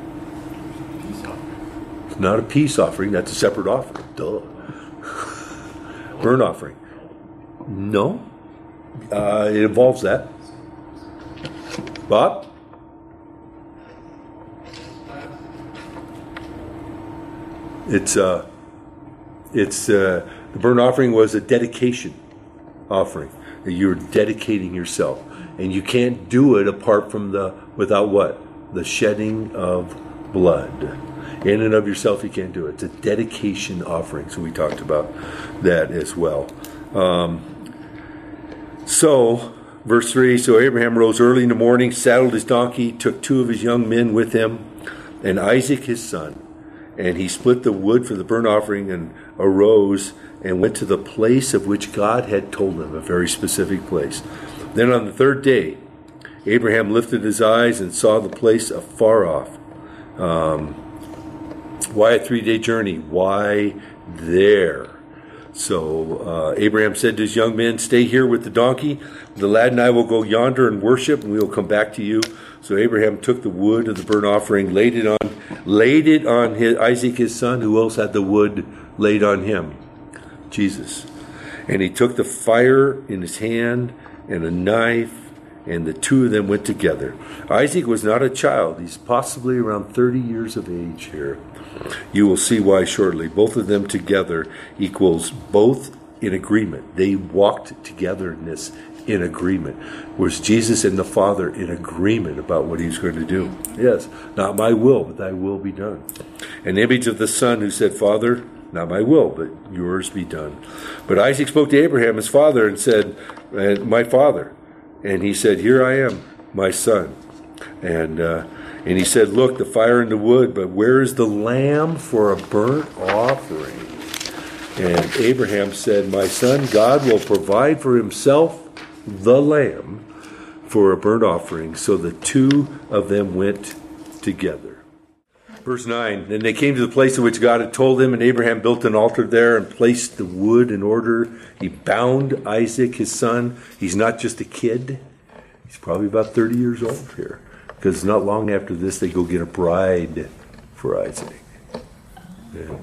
It's not a peace offering. That's a separate offering. Duh. Burnt offering. No. It involves that. Bob? The burnt offering was a dedication offering. You're dedicating yourself, and you can't do it without what? The shedding of blood. In and of yourself, you can't do it. It's a dedication offering. So we talked about that as well. So, verse 3, so Abraham rose early in the morning, saddled his donkey, took 2 of his young men with him, and Isaac his son. And he split the wood for the burnt offering and arose and went to the place of which God had told him, a very specific place. Then on the 3rd day, Abraham lifted his eyes and saw the place afar off. Why a 3-day journey? Why there? So Abraham said to his young men, stay here with the donkey. The lad and I will go yonder and worship, and we will come back to you. So Abraham took the wood of the burnt offering, laid it on Isaac his son. Who else had the wood laid on him? Jesus. And he took the fire in his hand and a knife, and the 2 of them went together. Isaac was not a child. He's possibly around 30 years of age here. You will see why shortly. Both of them together equals both in agreement. They walked togetherness in agreement. Was Jesus and the Father in agreement about what he was going to do? Yes. Not my will, but thy will be done. An image of the son who said, Father, not my will, but yours be done. But Isaac spoke to Abraham, his father, and said, my father. And he said, here I am, my son. And he said, look, the fire and the wood, but where is the lamb for a burnt offering? And Abraham said, my son, God will provide for himself the lamb for a burnt offering. So the 2 of them went together. Verse 9, then they came to the place in which God had told them, and Abraham built an altar there and placed the wood in order. He bound Isaac, his son. He's not just a kid. He's probably about 30 years old here. Because not long after this, they go get a bride for Isaac. Yeah.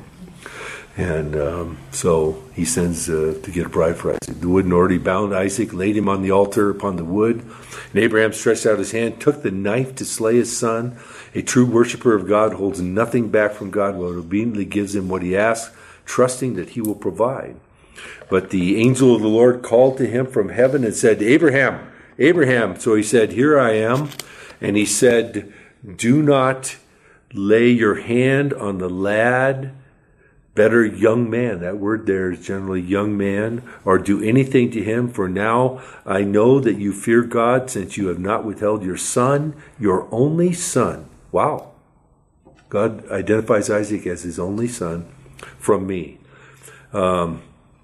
And so he sends to get a bride for Isaac. The wood and already bound Isaac, laid him on the altar upon the wood. And Abraham stretched out his hand, took the knife to slay his son. A true worshiper of God holds nothing back from God, but obediently gives him what he asks, trusting that he will provide. But the angel of the Lord called to him from heaven and said, Abraham, Abraham. So he said, here I am. And he said, do not lay your hand on the lad. Better young man. That word there is generally young man. Or do anything to him. For now I know that you fear God, since you have not withheld your son, your only son. Wow. God identifies Isaac as his only son from me. Young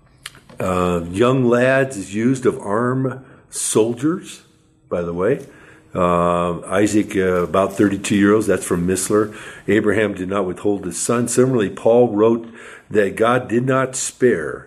lads is used of armed soldiers, by the way. Isaac, about 32 years old, that's from Missler. Abraham did not withhold his son. Similarly, Paul wrote that God did not spare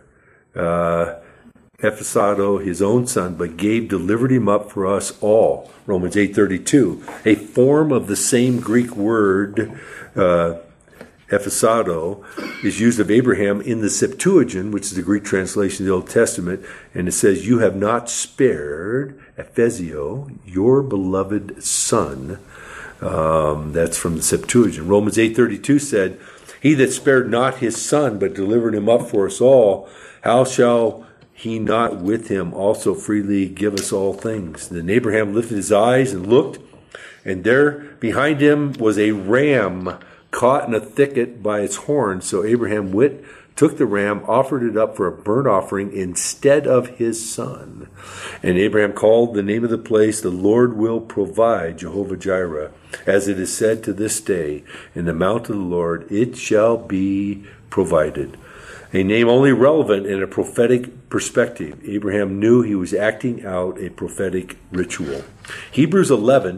Ephesado, his own son, but delivered him up for us all. Romans 8:32. A form of the same Greek word, Ephesado, is used of Abraham in the Septuagint, which is the Greek translation of the Old Testament, and it says, you have not spared Ephesio, your beloved son. That's from the Septuagint. Romans 8:32 said, he that spared not his son, but delivered him up for us all, how shall he not with him also freely give us all things? Then Abraham lifted his eyes and looked, and there behind him was a ram caught in a thicket by its horns. So Abraham took the ram, offered it up for a burnt offering instead of his son. And Abraham called the name of the place, "The Lord will provide," Jehovah Jireh. As it is said to this day, "In the mount of the Lord it shall be provided." A name only relevant in a prophetic perspective. Abraham knew he was acting out a prophetic ritual. Hebrews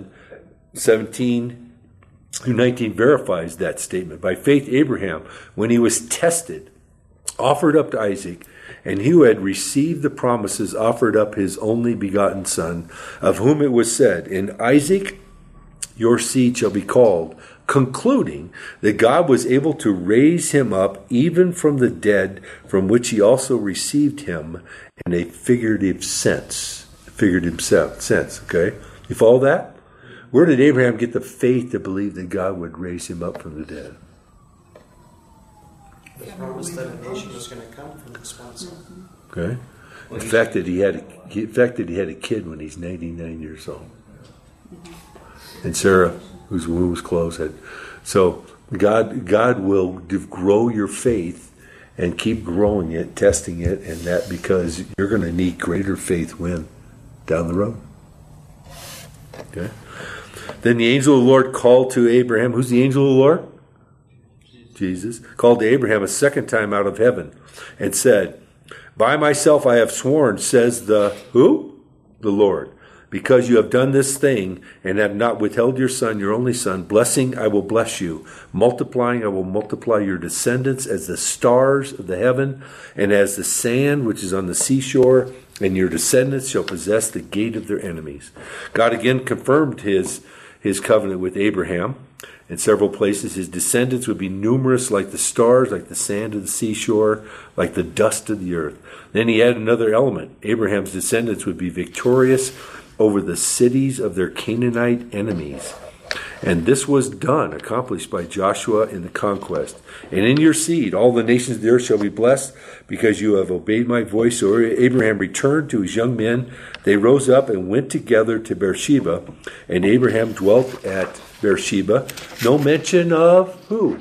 11:17-19 verifies that statement. By faith, Abraham, when he was tested, offered up to Isaac, and he who had received the promises offered up his only begotten son, of whom it was said, "In Isaac your seed shall be called," concluding that God was able to raise him up even from the dead, from which he also received him in a figurative sense. Okay? You follow that? Where did Abraham get the faith to believe that God would raise him up from the dead? The promise that a nation was going to come from this one son. Okay? The fact that he had a kid when he's 99 years old. And Sarah, whose womb was closed, had. So God will grow your faith and keep growing it, testing it, and that because you're going to need greater faith when down the road. Okay. Then the angel of the Lord called to Abraham. Who's the angel of the Lord? Jesus. Called to Abraham a second time out of heaven and said, "By myself I have sworn, says the," who? The Lord. "Because you have done this thing and have not withheld your son, your only son, blessing I will bless you. Multiplying I will multiply your descendants as the stars of the heaven and as the sand which is on the seashore, and your descendants shall possess the gate of their enemies." God again confirmed his covenant with Abraham. In several places, his descendants would be numerous like the stars, like the sand of the seashore, like the dust of the earth. Then he had another element. Abraham's descendants would be victorious over the cities of their Canaanite enemies. And this was accomplished by Joshua in the conquest. "And in your seed all the nations of the earth shall be blessed, because you have obeyed my voice." So Abraham returned to his young men. They rose up and went together to Beersheba, and Abraham dwelt at Beersheba. No mention of who?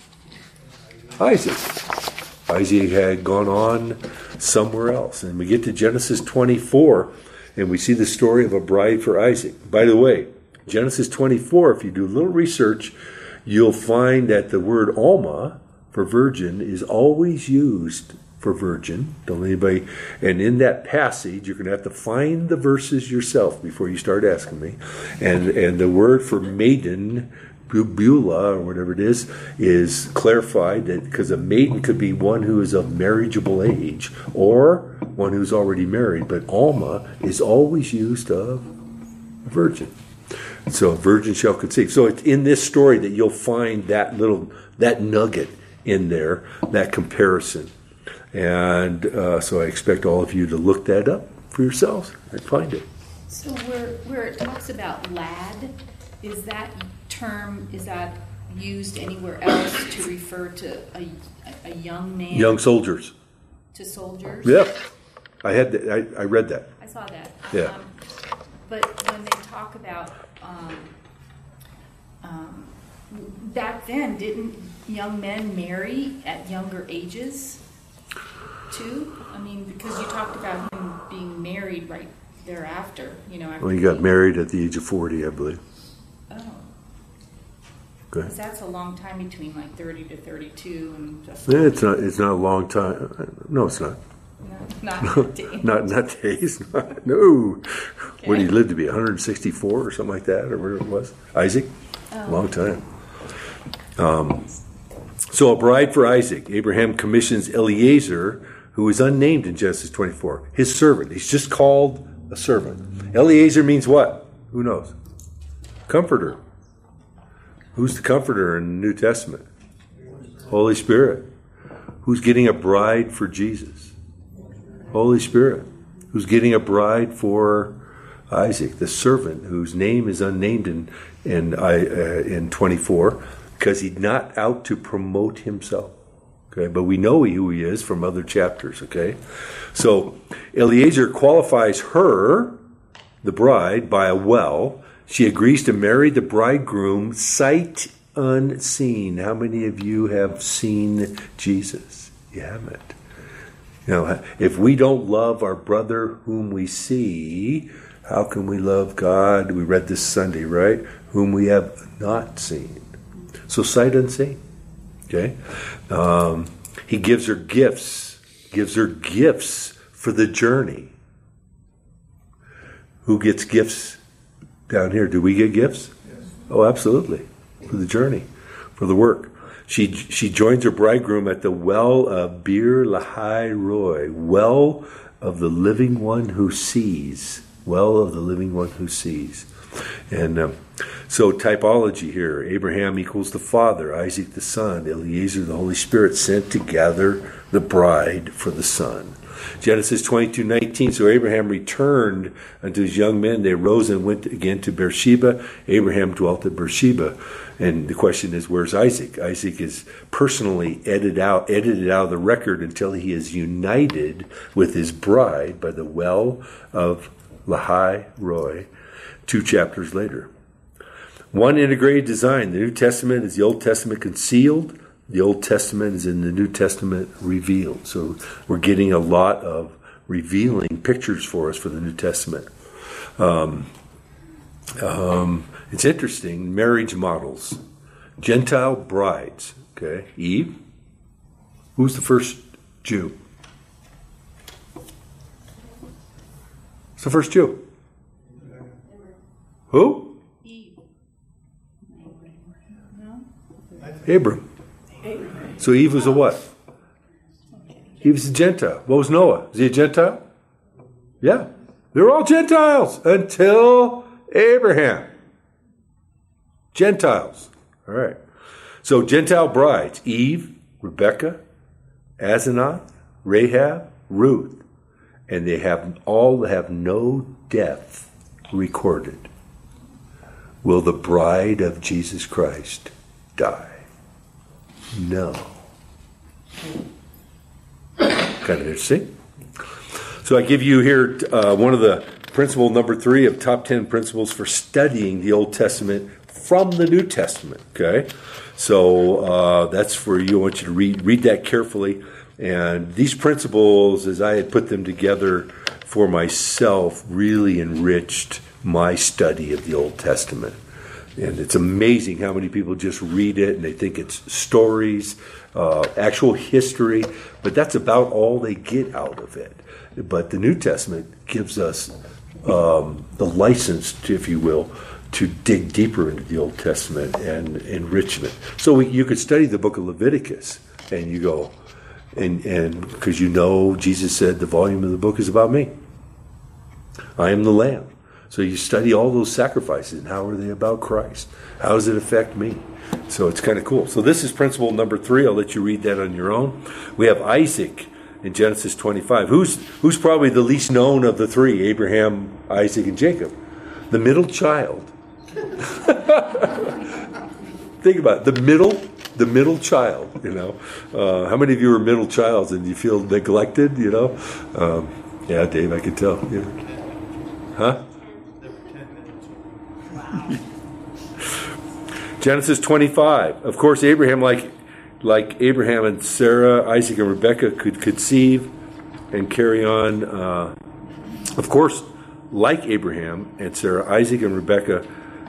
Isaac. Isaac had gone on somewhere else. And we get to Genesis 24, and we see the story of a bride for Isaac. By the way, Genesis 24, if you do a little research, you'll find that the word Alma for virgin is always used for virgin. Don't anybody. And in that passage, you're going to have to find the verses yourself before you start asking me. And the word for maiden, Beulah or whatever it is clarified that because a maiden could be one who is of marriageable age or one who's already married. But Alma is always used of virgin. So a virgin shall conceive. So it's in this story that you'll find that nugget in there, that comparison. And so I expect all of you to look that up for yourselves and find it. So where it talks about lad, is that used anywhere else to refer to a young man? Young soldiers. To soldiers? Yep. I read that. I saw that. Yeah. But when they talk about back then, didn't young men marry at younger ages too? I mean, because you talked about him being married right thereafter. After he got married at the age of 40, I believe. Oh. Okay. Because that's a long time between like 30 to 32 and just. It's not a long time. No, it's not. Not days. Not days. No. Okay. What did he live to be? 164 or something like that, or whatever it was. Isaac. Long time. So a bride for Isaac. Abraham commissions Eliezer, who is unnamed in Genesis 24, his servant. He's just called a servant. Eliezer means what? Who knows? Comforter. Who's the comforter in the New Testament? Holy Spirit. Who's getting a bride for Jesus? Holy Spirit. Who's getting a bride for Isaac, the servant whose name is unnamed in 24, because he's not out to promote himself. Okay, but we know who he is from other chapters. Okay, so Eliezer qualifies her, the bride, by a well. She agrees to marry the bridegroom sight unseen. How many of you have seen Jesus? You haven't. You know, if we don't love our brother whom we see, how can we love God? We read this Sunday, right? Whom we have not seen. So sight unseen. Okay? He gives her gifts. Gives her gifts for the journey. Who gets gifts down here? Do we get gifts? Yes. Oh, absolutely. For the journey. For the work. She joins her bridegroom at the well of Bir Lahai Roy. Well of the living one who sees. Well of the living one who sees. And so typology here. Abraham equals the father. Isaac the son. Eliezer the Holy Spirit sent to gather the bride for the son. Genesis 22:19. So Abraham returned unto his young men. They rose and went again to Beersheba. Abraham dwelt at Beersheba. And the question is, where's Isaac? Isaac is personally edited out of the record until he is united with his bride by the well of Lahai Roy 2 chapters later. One integrated design. The New Testament is the Old Testament concealed. The Old Testament is in the New Testament revealed. So we're getting a lot of revealing pictures for us for the New Testament. It's interesting. Marriage models. Gentile brides. Okay. Eve. Who's the first Jew? Who's the first Jew? Who? Eve. No? Abram. So Eve was a what? He was a Gentile. What was Noah? Was he a Gentile? Yeah. They were all Gentiles until Abraham. Gentiles. All right. So Gentile brides. Eve, Rebecca, Asenath, Rahab, Ruth. And they all have no death recorded. Will the bride of Jesus Christ die? No. Kind of interesting. So I give you here one of the principle number 3 of top 10 principles for studying the Old Testament from the New Testament. Okay, so that's for you. I want you to read that carefully. And these principles, as I had put them together for myself, really enriched my study of the Old Testament. And it's amazing how many people just read it and they think it's stories, actual history, but that's about all they get out of it. But the New Testament gives us the license, if you will, to dig deeper into the Old Testament and enrichment. So you could study the book of Leviticus and you go, and because Jesus said the volume of the book is about me. I am the Lamb. So you study all those sacrifices and how are they about Christ? How does it affect me? So it's kind of cool. So this is principle number 3. I'll let you read that on your own. We have Isaac in Genesis 25. Who's probably the least known of the 3? Abraham, Isaac, and Jacob. The middle child. Think about it. The middle child, how many of you are middle childs and you feel neglected, yeah, Dave, I can tell. Yeah. Huh? Genesis 25. Of course, Abraham, like Abraham and Sarah, Isaac and Rebekah could conceive and carry on. Of course, like Abraham and Sarah, Isaac and Rebekah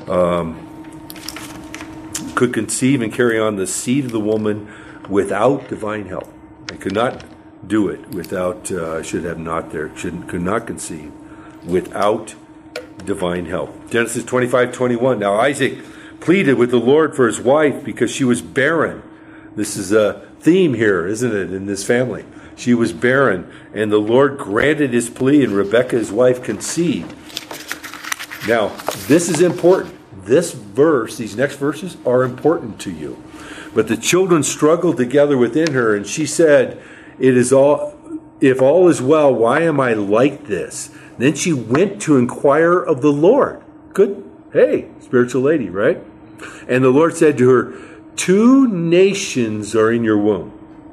could conceive and carry on the seed of the woman without divine help. They could not do it without, could not conceive without divine help. Genesis 25:21. Now Isaac pleaded with the Lord for his wife because she was barren. This is a theme here, isn't it, in this family? She was barren, and the Lord granted his plea, and Rebekah, his wife, conceived. Now, this is important. This verse, these next verses, are important to you. But the children struggled together within her, and she said, if all is well, why am I like this? Then she went to inquire of the Lord. Good. Hey, spiritual lady, right? And the Lord said to her, 2 nations are in your womb.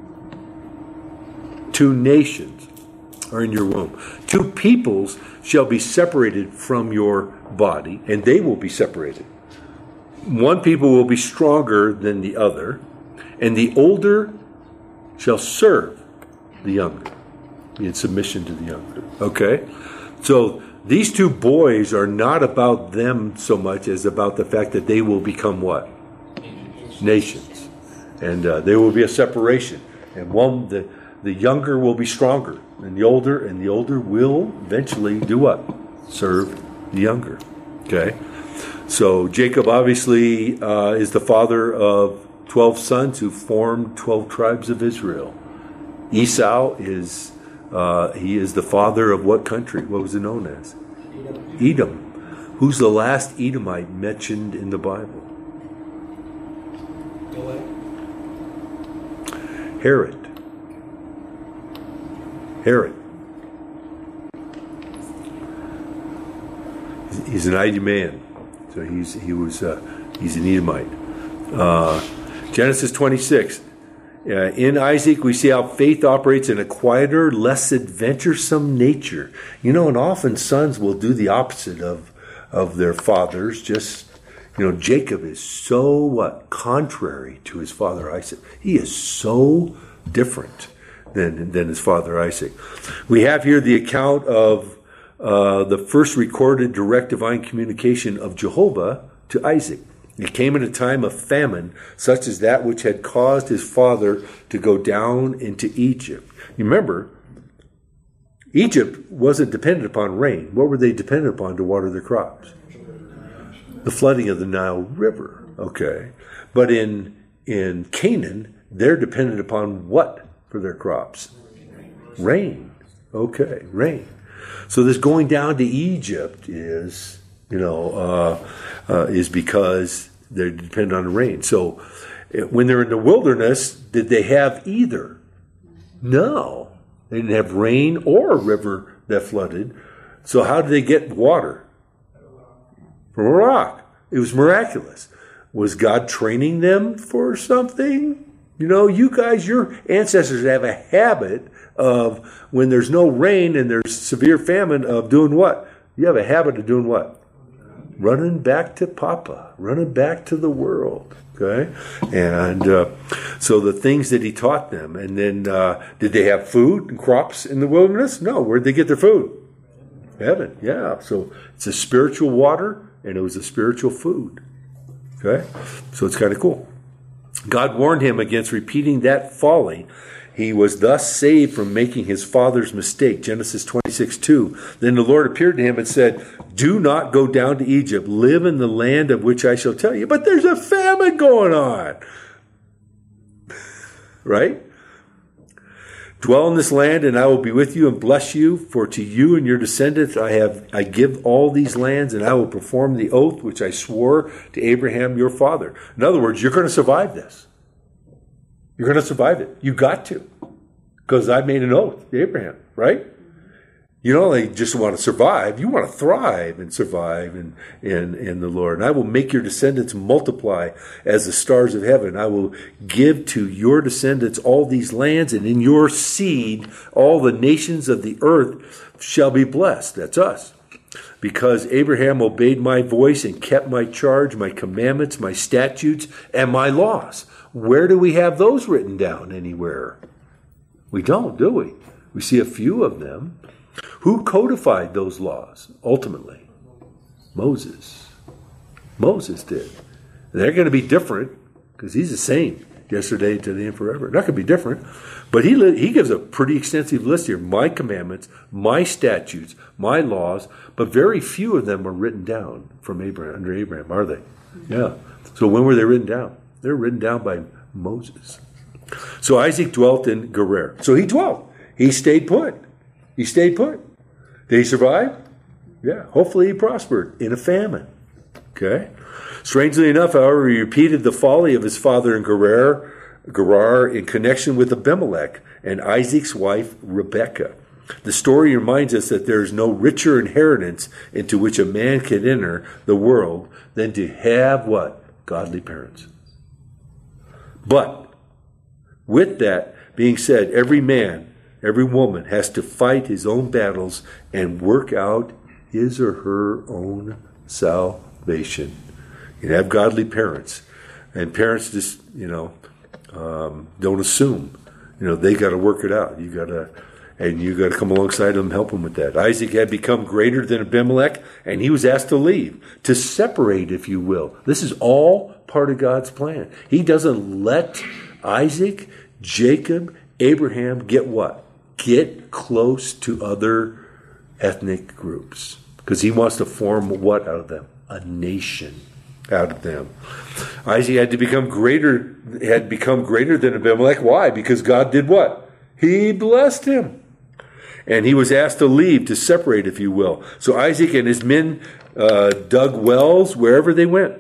2 nations are in your womb. 2 peoples shall be separated from your body, and they will be separated. one people will be stronger than the other, and the older shall serve the younger, be in submission to the younger. Okay? So these two boys are not about them so much as about the fact that they will become what? Nations. And there will be a separation. And one, the younger will be stronger than the older, and the older will eventually do what? Serve the younger. Okay? So Jacob obviously is the father of 12 sons who formed 12 tribes of Israel. Esau is he is the father of what country? What was it known as? Edom. Who's the last Edomite mentioned in the Bible? Herod. He's an Idumean, so he's an Edomite. Genesis 26. In Isaac, we see how faith operates in a quieter, less adventuresome nature. You know, and often sons will do the opposite of their fathers. Just, you know, Jacob is so contrary to his father Isaac. He is so different than his father Isaac. We have here the account of the first recorded direct divine communication of Jehovah to Isaac. It came in a time of famine, such as that which had caused his father to go down into Egypt. You remember, Egypt wasn't dependent upon rain. What were they dependent upon to water their crops? The flooding of the Nile River. Okay. But in Canaan, they're dependent upon what for their crops? Rain. Okay, rain. So this going down to Egypt is, is because they depend on the rain. So when they're in the wilderness, did they have either? No. They didn't have rain or a river that flooded. So how did they get water? From a rock. It was miraculous. Was God training them for something? You know, you guys, your ancestors have a habit of when there's no rain and there's severe famine of doing what? You have a habit of doing what? Running back to Papa, running back to the world. Okay? And so the things that he taught them. And then did they have food and crops in the wilderness? No. Where'd they get their food? Heaven. Yeah. So it's a spiritual water and it was a spiritual food. Okay? So it's kind of cool. God warned him against repeating that folly. He was thus saved from making his father's mistake. Genesis 26:2. Then the Lord appeared to him and said, "Do not go down to Egypt. Live in the land of which I shall tell you." But there's a famine going on. Right? "Dwell in this land, and I will be with you and bless you. For to you and your descendants I give all these lands, and I will perform the oath which I swore to Abraham your father." In other words, you're going to survive this. You're going to survive it. You got to. Because I made an oath to Abraham, right? You don't only just want to survive, you want to thrive and survive in the Lord. "And I will make your descendants multiply as the stars of heaven. I will give to your descendants all these lands, and in your seed all the nations of the earth shall be blessed." That's us. "Because Abraham obeyed my voice and kept my charge, my commandments, my statutes, and my laws." Where do we have those written down anywhere? We don't, do we? We see a few of them. Who codified those laws ultimately? Moses. Moses did. They're going to be different because he's the same yesterday, today, and forever. Not going to be different. But he gives a pretty extensive list here. My commandments, my statutes, my laws, but very few of them are written down from Abraham, under Abraham, are they? Yeah. So when were they written down? They're written down by Moses. So Isaac dwelt in Gerar. So he dwelt. He stayed put. He stayed put. Did he survive? Yeah. Hopefully he prospered in a famine. Okay. Strangely enough, however, he repeated the folly of his father in Gerar in connection with Abimelech and Isaac's wife Rebekah. The story reminds us that there is no richer inheritance into which a man can enter the world than to have what? Godly parents. But with that being said, every man, every woman has to fight his own battles and work out his or her own salvation. You have godly parents. And parents just, don't assume. They got to work it out. You got to come alongside them, help them with that. Isaac had become greater than Abimelech, and he was asked to leave, to separate, if you will. This is all part of God's plan. He doesn't let Isaac, Jacob, Abraham get what? Get close to other ethnic groups. Because he wants to form what out of them? A nation out of them. Isaac had become greater than Abimelech. Why? Because God did what? He blessed him. And he was asked to leave, to separate, if you will. So Isaac and his men dug wells wherever they went.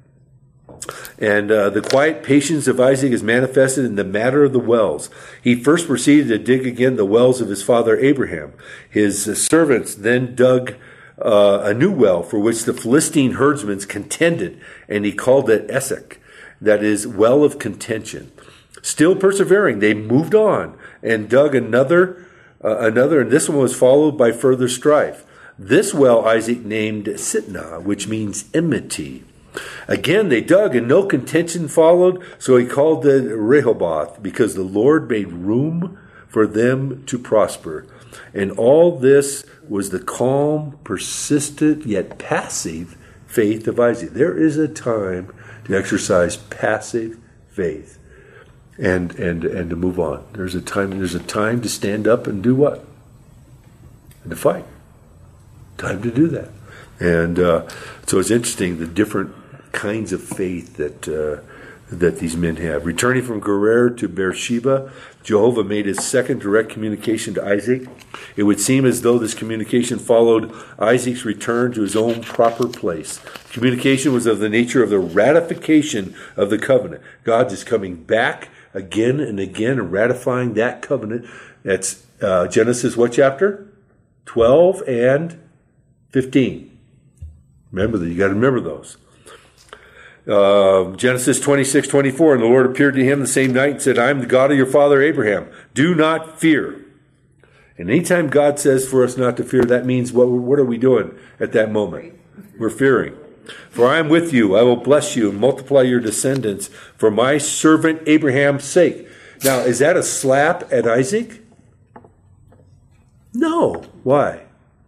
And the quiet patience of Isaac is manifested in the matter of the wells. He first proceeded to dig again the wells of his father Abraham. His servants then dug a new well for which the Philistine herdsmen contended, and he called it Esek, that is, well of contention. Still persevering, they moved on and dug another, and this one was followed by further strife. This well Isaac named Sitnah, which means enmity. Again they dug, and no contention followed, so he called it Rehoboth, because the Lord made room for them to prosper. And all this was the calm, persistent, yet passive faith of Isaac. There is a time to exercise passive faith and to move on. There's a time to stand up and do what? And to fight. Time to do that. And so it's interesting, the different kinds of faith that these men have. Returning from Gerar to Beersheba, Jehovah made his second direct communication to Isaac. It would seem as though this communication followed Isaac's return to his own proper place. Communication was of the nature of the ratification of the covenant. God is coming back again and again and ratifying that covenant. That's Genesis what chapter? 12 and 15. Remember that. You got to remember those. Genesis 26:24, and the Lord appeared to him the same night and said, I am the God of your father Abraham. Do not fear. And anytime God says for us not to fear, that means what are we doing at that moment? We're fearing. For I am with you. I will bless you and multiply your descendants for my servant Abraham's sake. Now, is that a slap at Isaac? No. Why?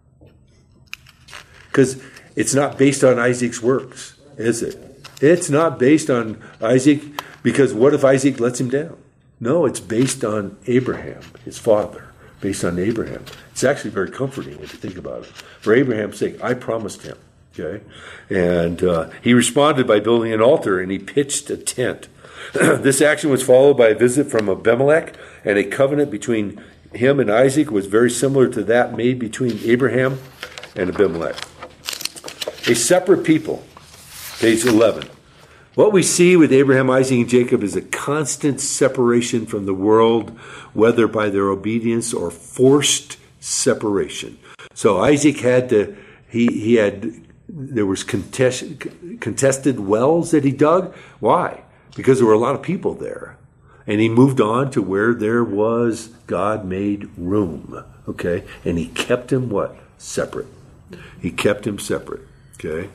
Because it's not based on Isaac's works, is it? It's not based on Isaac, because what if Isaac lets him down? No, it's based on Abraham, his father, based on Abraham. It's actually very comforting if you think about it. For Abraham's sake, I promised him. Okay, and he responded by building an altar, and he pitched a tent. This action was followed by a visit from Abimelech, and a covenant between him and Isaac was very similar to that made between Abraham and Abimelech. A separate people. Page 11. What we see with Abraham, Isaac, and Jacob is a constant separation from the world, whether by their obedience or forced separation. So Isaac had to, there was contested wells that he dug. Why? Because there were a lot of people there. And he moved on to where there was, God made room. Okay? And he kept him what? Separate. He kept him separate. Okay?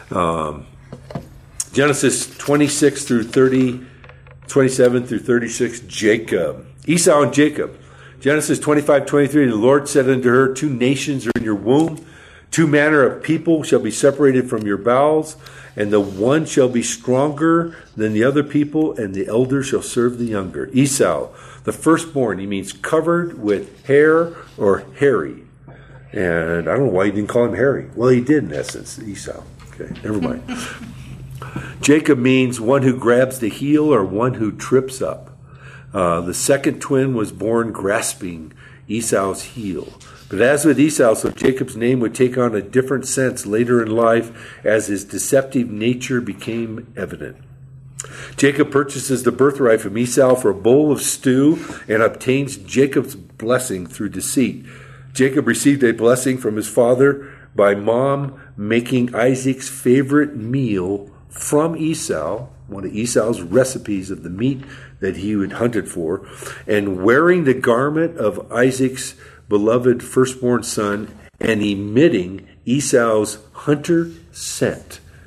Genesis 26 through 30, 27 through 36, Jacob. Esau and Jacob. Genesis 25:23, the Lord said unto her, 2 nations are in your womb, 2 manner of people shall be separated from your bowels, and the one shall be stronger than the other people, and the elder shall serve the younger. Esau, the firstborn, he means covered with hair or hairy. And I don't know why he didn't call him hairy. Well, he did in essence, Esau. Okay, never mind. Jacob means one who grabs the heel or one who trips up. The second twin was born grasping Esau's heel. But as with Esau, so Jacob's name would take on a different sense later in life as his deceptive nature became evident. Jacob purchases the birthright from Esau for a bowl of stew and obtains Jacob's blessing through deceit. Jacob received a blessing from his father by mom making Isaac's favorite meal from Esau, one of Esau's recipes of the meat that he had hunted for, and wearing the garment of Isaac's beloved firstborn son and emitting Esau's hunter scent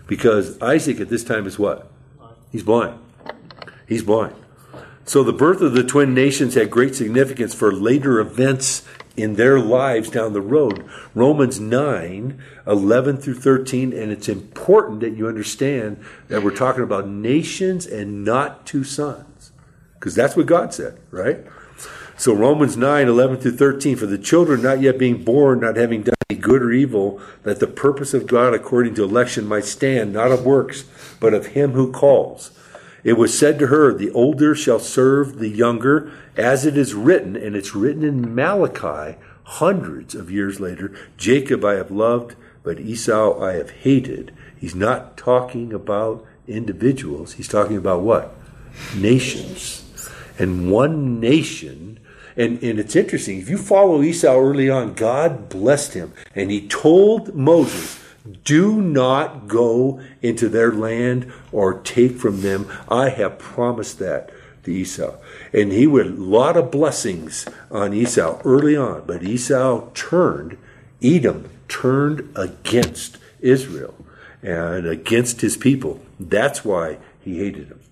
Because Isaac at this time is what? He's blind. He's blind. So the birth of the twin nations had great significance for later events in their lives down the road. Romans 9:11 through 13, and it's important that you understand that we're talking about nations and not two sons. Because that's what God said, right? So Romans 9:11 through 13, for the children not yet being born, not having done any good or evil, that the purpose of God according to election might stand, not of works, but of him who calls. It was said to her, the older shall serve the younger, as it is written, and it's written in Malachi hundreds of years later, Jacob I have loved, but Esau I have hated. He's not talking about individuals. He's talking about what? Nations. And one nation, and it's interesting, if you follow Esau early on, God blessed him, and he told Moses, do not go into their land or take from them. I have promised that to Esau. And he would a lot of blessings on Esau early on. But Esau Edom turned against Israel and against his people. That's why he hated him.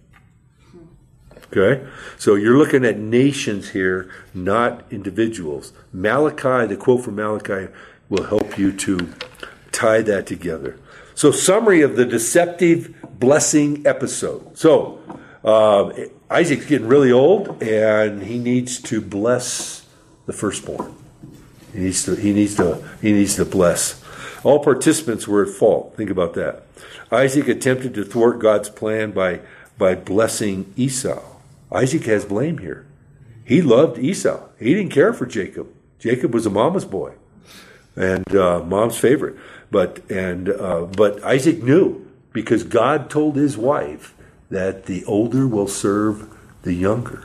Okay? So you're looking at nations here, not individuals. Malachi, the quote from Malachi, will help you to tie that together. So summary of the deceptive blessing episode. So Isaac's getting really old, and he needs to bless the firstborn. He needs to bless. All participants were at fault. Think about that. Isaac attempted to thwart God's plan by blessing Esau. Isaac has blame here. He loved Esau. He didn't care for Jacob. Jacob was a mama's boy and mom's favorite. But Isaac knew, because God told his wife that the older will serve the younger.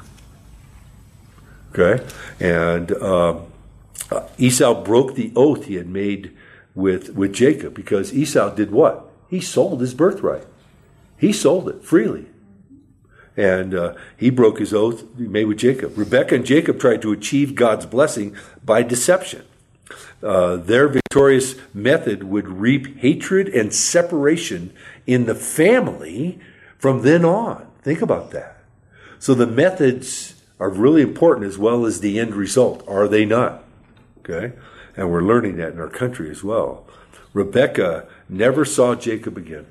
Okay? And Esau broke the oath he had made with Jacob, because Esau did what? He sold his birthright. He sold it freely. And he broke his oath he made with Jacob. Rebekah and Jacob tried to achieve God's blessing by deception. Their victorious method would reap hatred and separation in the family from then on. Think about that. So the methods are really important as well as the end result, are they not? Okay? And we're learning that in our country as well. Rebekah never saw Jacob again.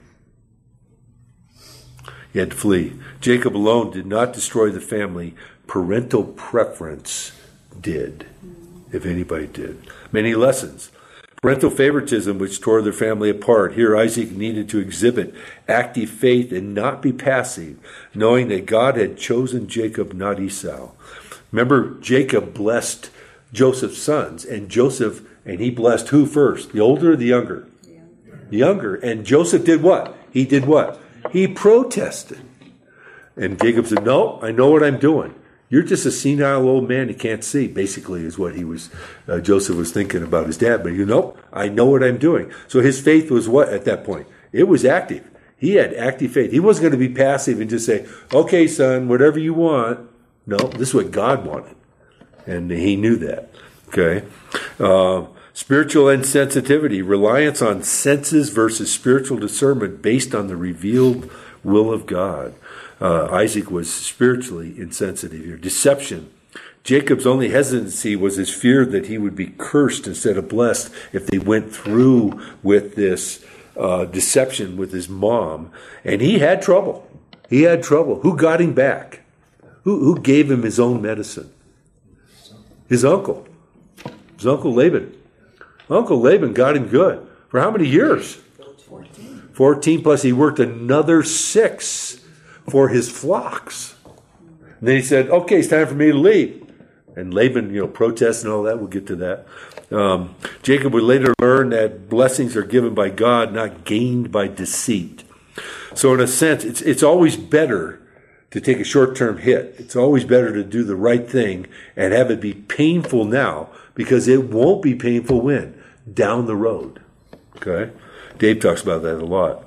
He had to flee. Jacob alone did not destroy the family. Parental preference did, if anybody did. Many lessons. Parental favoritism, which tore their family apart. Here Isaac needed to exhibit active faith and not be passive, knowing that God had chosen Jacob, not Esau. Remember, Jacob blessed Joseph's sons, and he blessed who first? The older or the younger? The younger. And Joseph did what? He did what? He protested. And Jacob said, no, I know what I'm doing. You're just a senile old man who can't see, basically, is what Joseph was thinking about his dad. But I know what I'm doing. So his faith was what at that point? It was active. He had active faith. He wasn't going to be passive and just say, okay, son, whatever you want. No, this is what God wanted. And he knew that. Okay. Spiritual insensitivity, reliance on senses versus spiritual discernment based on the revealed will of God. Isaac was spiritually insensitive here. Deception. Jacob's only hesitancy was his fear that he would be cursed instead of blessed if they went through with this deception with his mom. And he had trouble. He had trouble. Who got him back? Who gave him his own medicine? His uncle. His Uncle Laban. Uncle Laban got him good. For how many years? 14 plus he worked another 6 for his flocks. And then he said, okay, it's time for me to leave. And Laban, protests and all that. We'll get to that. Jacob would later learn that blessings are given by God, not gained by deceit. So in a sense, it's always better to take a short-term hit. It's always better to do the right thing and have it be painful now, because it won't be painful when? Down the road. Okay? Dave talks about that a lot.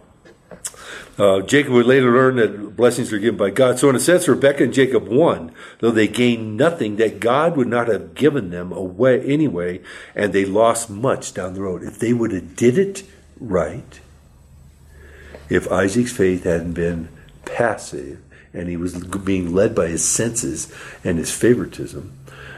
Jacob would later learn that blessings are given by God. So in a sense, Rebekah and Jacob won, though they gained nothing that God would not have given them away anyway, and they lost much down the road. If they would have did it right, if Isaac's faith hadn't been passive and he was being led by his senses and his favoritism,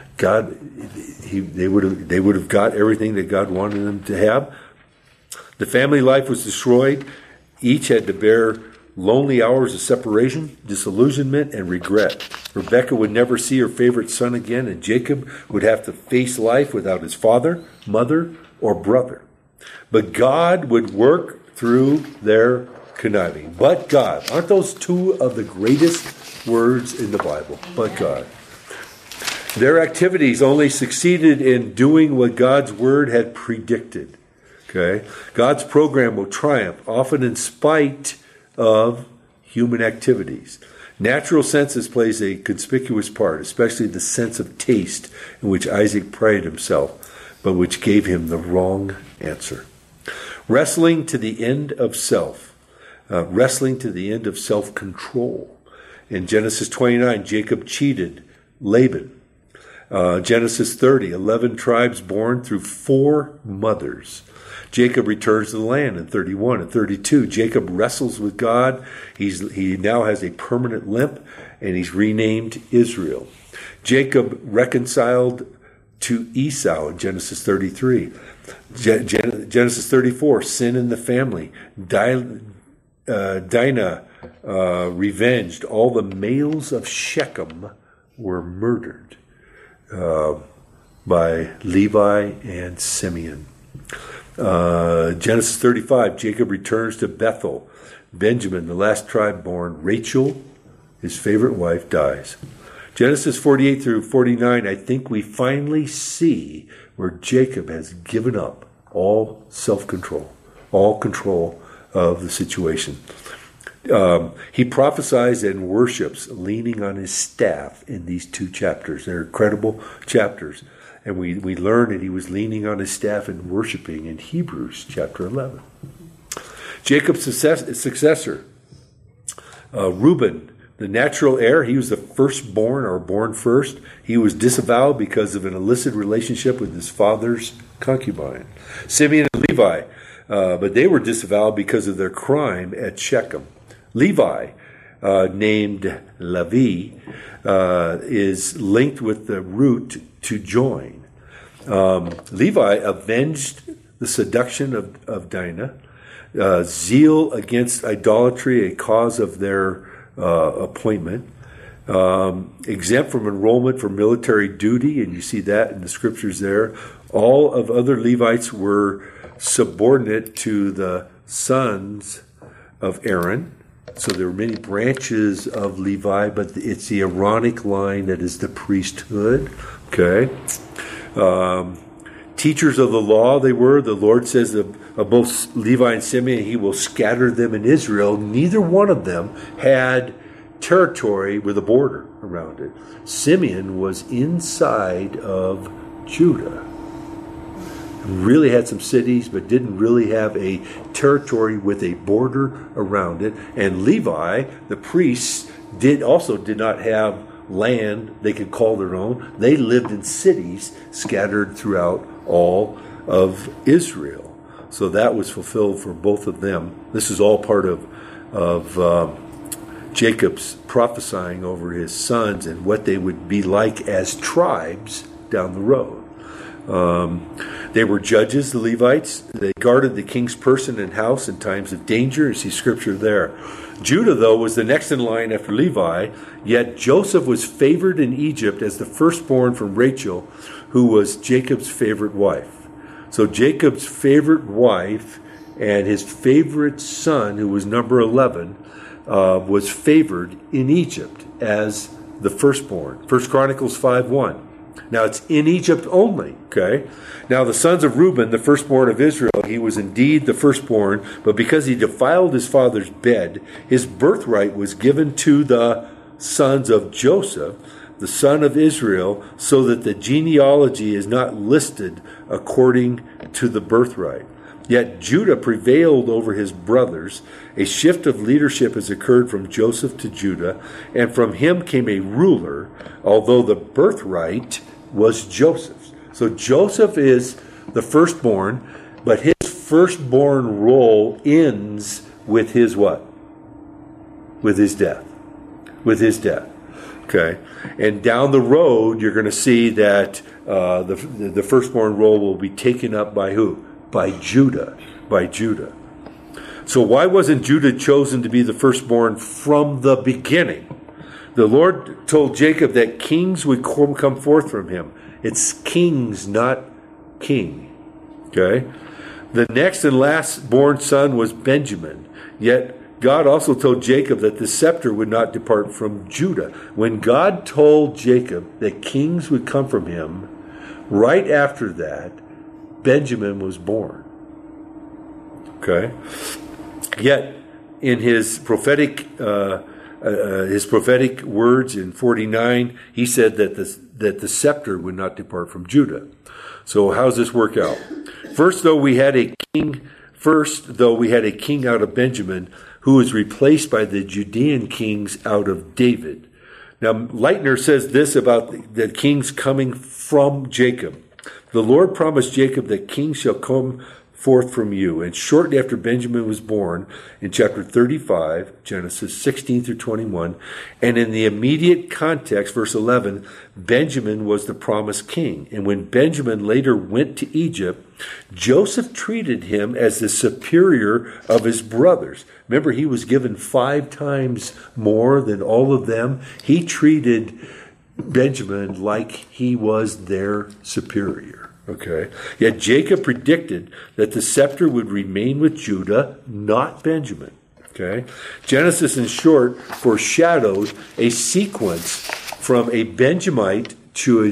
they would have got everything that God wanted them to have. The family life was destroyed. Each had to bear lonely hours of separation, disillusionment, and regret. Rebekah would never see her favorite son again, and Jacob would have to face life without his father, mother, or brother. But God would work through their conniving. But God. Aren't those two of the greatest words in the Bible? But God. Their activities only succeeded in doing what God's word had predicted. Okay? God's program will triumph, often in spite of human activities. Natural senses plays a conspicuous part, especially the sense of taste in which Isaac prided himself, but which gave him the wrong answer. Wrestling to the end of self. Wrestling to the end of self-control. In Genesis 29, Jacob cheated Laban. Genesis 30, 11 tribes born through 4 mothers. Jacob returns to the land in 31 and 32. Jacob wrestles with God. He now has a permanent limp, and he's renamed Israel. Jacob reconciled to Esau in Genesis 33. Genesis 34, sin in the family. Dinah revenged. All the males of Shechem were murdered by Levi and Simeon. Genesis 35, Jacob returns to Bethel. Benjamin, the last tribe born, Rachel, his favorite wife, dies. Genesis 48 through 49, I think we finally see where Jacob has given up all self-control, all control of the situation. He prophesies and worships leaning on his staff in these 2 chapters. They're incredible chapters. And we learn that he was leaning on his staff and worshiping in Hebrews chapter 11. Jacob's successor, Reuben, the natural heir, he was the firstborn or born first. He was disavowed because of an illicit relationship with his father's concubine. Simeon and Levi, but they were disavowed because of their crime at Shechem. Levi, named Levi, is linked with the root to join. Levi avenged the seduction of Dinah. Zeal against idolatry, a cause of their appointment. Exempt from enrollment for military duty, and you see that in the scriptures there. All of other Levites were subordinate to the sons of Aaron. So there were many branches of Levi, but it's the Aaronic line that is the priesthood. Okay. Teachers of the law they were. The Lord says of both Levi and Simeon, he will scatter them in Israel. Neither one of them had territory with a border around it. Simeon was inside of Judah. Really had some cities, but didn't really have a territory with a border around it. And Levi, the priests, did not have land they could call their own. They lived in cities scattered throughout all of Israel. So that was fulfilled for both of them. This is all part of Jacob's prophesying over his sons and what they would be like as tribes down the road. They were judges, the Levites. They guarded the king's person and house in times of danger. You see scripture there. Judah, though, was the next in line after Levi, yet Joseph was favored in Egypt as the firstborn from Rachel, who was Jacob's favorite wife. So Jacob's favorite wife and his favorite son, who was number 11, was favored in Egypt as the firstborn. 1 Chronicles 5:1. Now it's in Egypt only, okay? Now the sons of Reuben, the firstborn of Israel, he was indeed the firstborn, but because he defiled his father's bed, his birthright was given to the sons of Joseph, the son of Israel, so that the genealogy is not listed according to the birthright. Yet Judah prevailed over his brothers. A shift of leadership has occurred from Joseph to Judah, and from him came a ruler, although the birthright was Joseph's. So Joseph is the firstborn, but his firstborn role ends with his what? With his death. With his death. Okay? And down the road, you're going to see that the firstborn role will be taken up by who? By Judah. By Judah. So why wasn't Judah chosen to be the firstborn from the beginning? The Lord told Jacob that kings would come forth from him. It's kings, not king. Okay? The next and last born son was Benjamin. Yet God also told Jacob that the scepter would not depart from Judah. When God told Jacob that kings would come from him, right after that, Benjamin was born. Okay? Yet, in his prophetic words in 49, he said that the scepter would not depart from Judah. So how does this work out? First, though we had a king out of Benjamin, who was replaced by the Judean kings out of David. Now, Leitner says this about the kings coming from Jacob. The Lord promised Jacob that kings shall come forth from you. And shortly after Benjamin was born, in chapter 35, Genesis 16 through 21, and in the immediate context, verse 11, Benjamin was the promised king. And when Benjamin later went to Egypt, Joseph treated him as the superior of his brothers. Remember, he was given 5 times more than all of them. He treated Benjamin like he was their superior. Okay. Yet Jacob predicted that the scepter would remain with Judah, not Benjamin. Okay. Genesis, in short, foreshadowed a sequence from a Benjamite to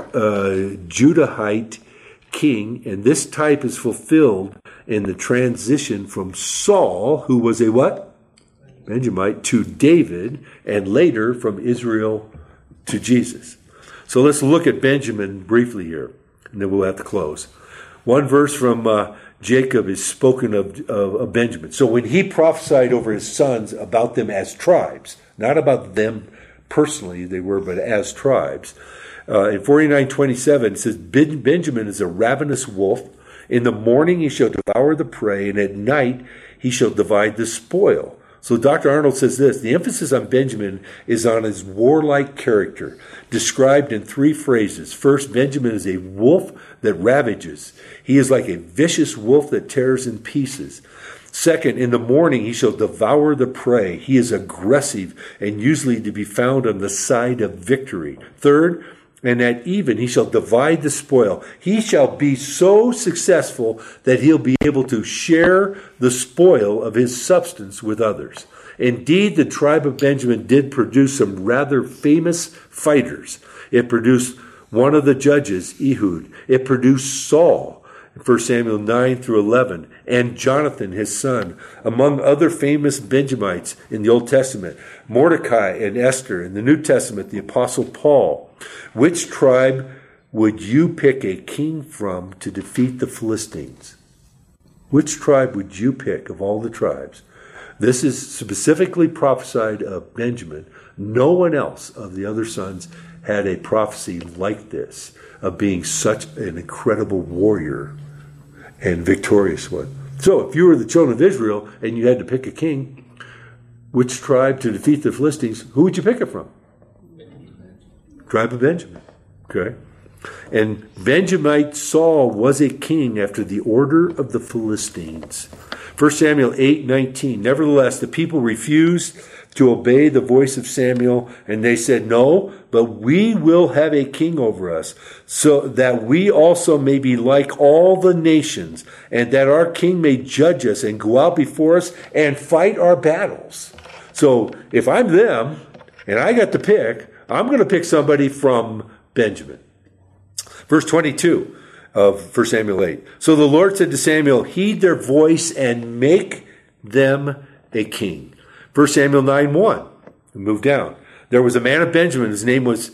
a Judahite king, and this type is fulfilled in the transition from Saul, who was a what? Benjamite, to David, and later from Israel to Jesus. So let's look at Benjamin briefly here, and then we'll have to close. One verse from Jacob is spoken of Benjamin. So when he prophesied over his sons about them as tribes, not about them personally they were, but as tribes, in 49:27 it says, Benjamin is a ravenous wolf. In the morning he shall devour the prey, and at night he shall divide the spoil. So Dr. Arnold says this: the emphasis on Benjamin is on his warlike character, described in 3 phrases. First, Benjamin is a wolf that ravages. He is like a vicious wolf that tears in pieces. Second, in the morning he shall devour the prey. He is aggressive and usually to be found on the side of victory. Third, and at even he shall divide the spoil. He shall be so successful that he'll be able to share the spoil of his substance with others. Indeed, the tribe of Benjamin did produce some rather famous fighters. It produced one of the judges, Ehud. It produced Saul, 1 Samuel 9 through 11, and Jonathan, his son, among other famous Benjamites in the Old Testament, Mordecai and Esther. In the New Testament, the Apostle Paul. Which tribe would you pick a king from to defeat the Philistines? Which tribe would you pick of all the tribes? This is specifically prophesied of Benjamin. No one else of the other sons had a prophecy like this, of being such an incredible warrior and victorious one. So if you were the children of Israel and you had to pick a king, which tribe to defeat the Philistines, who would you pick it from? Tribe of Benjamin. Okay. And Benjamite Saul was a king after the order of the Philistines. 1 Samuel 8:19. Nevertheless, the people refused to obey the voice of Samuel, and they said, "No, but we will have a king over us, so that we also may be like all the nations, and that our king may judge us and go out before us and fight our battles." So if I'm them and I got to pick, I'm going to pick somebody from Benjamin. Verse 22 of 1 Samuel 8. So the Lord said to Samuel, "Heed their voice and make them a king." 1 Samuel 9:1. We move down. There was a man of Benjamin whose name was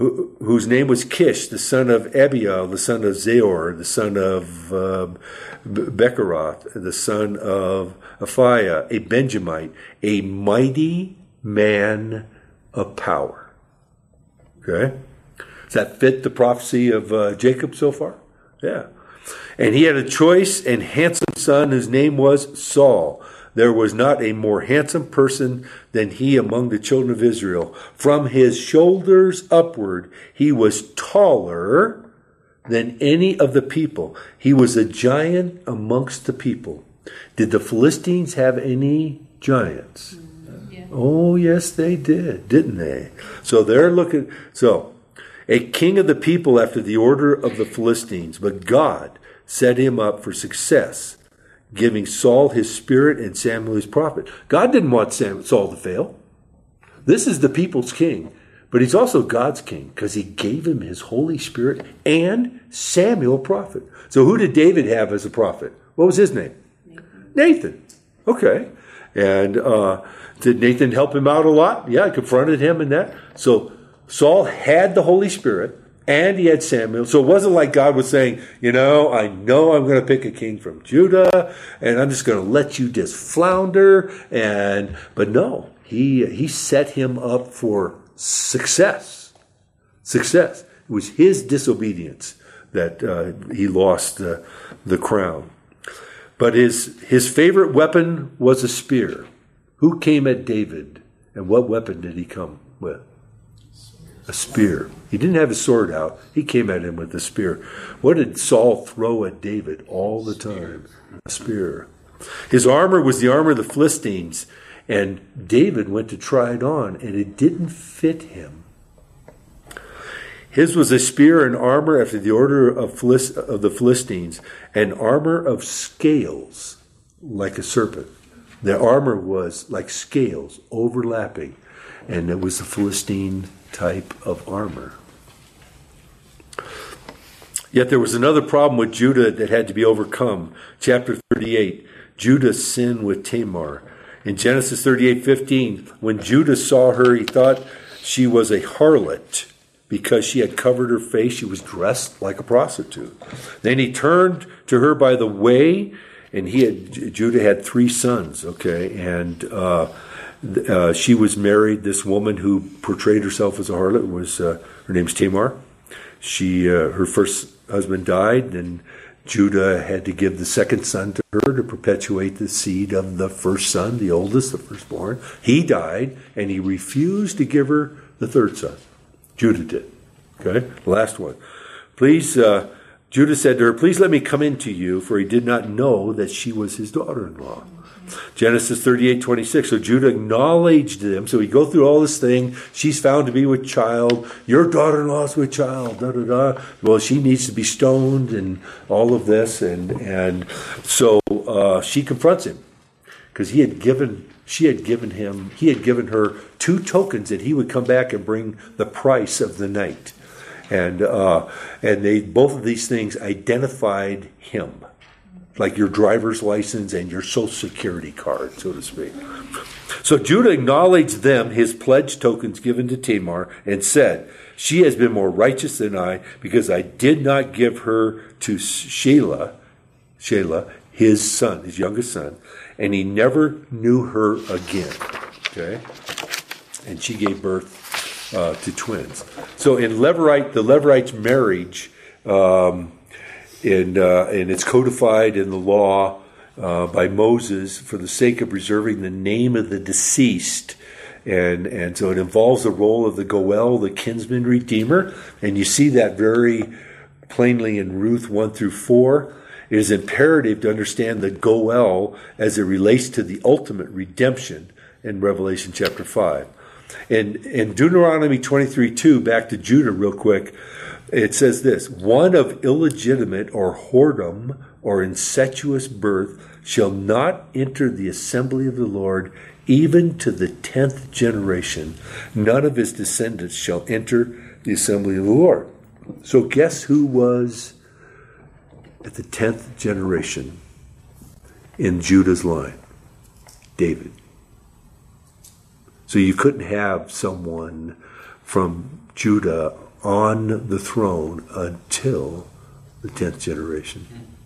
Kish, the son of Abiel, the son of Zehor, the son of Becheroth, the son of Aphiah, a Benjamite, a mighty man of power. Okay? Does that fit the prophecy of Jacob so far? Yeah. And he had a choice and handsome son whose name was Saul. there was not a more handsome person than he among the children of Israel. From his shoulders upward, he was taller than any of the people. He was a giant amongst the people. Did the Philistines have any giants? Yeah. Oh, yes, they did, didn't they? So they're looking. So, a king of the people after the order of the Philistines, but God set him up for success, giving Saul his spirit and Samuel his prophet. God didn't want Saul to fail. This is the people's king, but he's also God's king because he gave him his Holy Spirit and Samuel prophet. So who did David have as a prophet? What was his name? Nathan. Okay. And did Nathan help him out a lot? Yeah, he confronted him in that. So Saul had the Holy Spirit and he had Samuel. So it wasn't like God was saying, I know I'm going to pick a king from Judah and I'm just going to let you just flounder. But no, he set him up for success. Success. It was his disobedience that he lost the crown. But his favorite weapon was a spear. Who came at David? And what weapon did he come with? A spear. He didn't have his sword out. He came at him with a spear. What did Saul throw at David all the time? A spear. His armor was the armor of the Philistines. And David went to try it on, and it didn't fit him. His was a spear and armor after the order of the Philistines, an armor of scales like a serpent. The armor was like scales overlapping, and it was the Philistine type of armor. Yet there was another problem with Judah that had to be overcome. Chapter 38, Judah's sin with Tamar. In Genesis 38:15, when Judah saw her, he thought she was a harlot. Because she had covered her face, she was dressed like a prostitute. Then he turned to her by the way, and Judah had 3 sons, okay, and she was married. This woman who portrayed herself as a harlot was her name's Tamar. Her first husband died, and Judah had to give the second son to her to perpetuate the seed of the first son, the oldest, the firstborn. He died, and he refused to give her the third son. Judah did. Okay, last one. Please, Judah said to her, please let me come in to you, for he did not know that she was his daughter-in-law. Genesis 38:26. So Judah acknowledged them. So we go through all this thing. She's found to be with child. Your daughter-in-law's with child. Da, da, da. Well, she needs to be stoned and all of this. And so she confronts him because he had given her 2 tokens that he would come back and bring the price of the night. And both of these things identified him, like your driver's license and your social security card, so to speak. So Judah acknowledged them, his pledge tokens given to Tamar, and said, she has been more righteous than I, because I did not give her to Shelah, his son, his youngest son, and he never knew her again. Okay? And she gave birth to twins. So in the Leverites' marriage, and it's codified in the law by Moses for the sake of preserving the name of the deceased. And so it involves the role of the Goel, the kinsman redeemer. And you see that very plainly in Ruth 1-4. It is imperative to understand the Goel as it relates to the ultimate redemption in Revelation chapter 5. And in Deuteronomy 23:2, back to Judah real quick, it says this, one of illegitimate or whoredom or incestuous birth shall not enter the assembly of the Lord even to the 10th generation. None of his descendants shall enter the assembly of the Lord. So guess who was at the 10th generation in Judah's line? David. So you couldn't have someone from Judah on the throne until the 10th generation.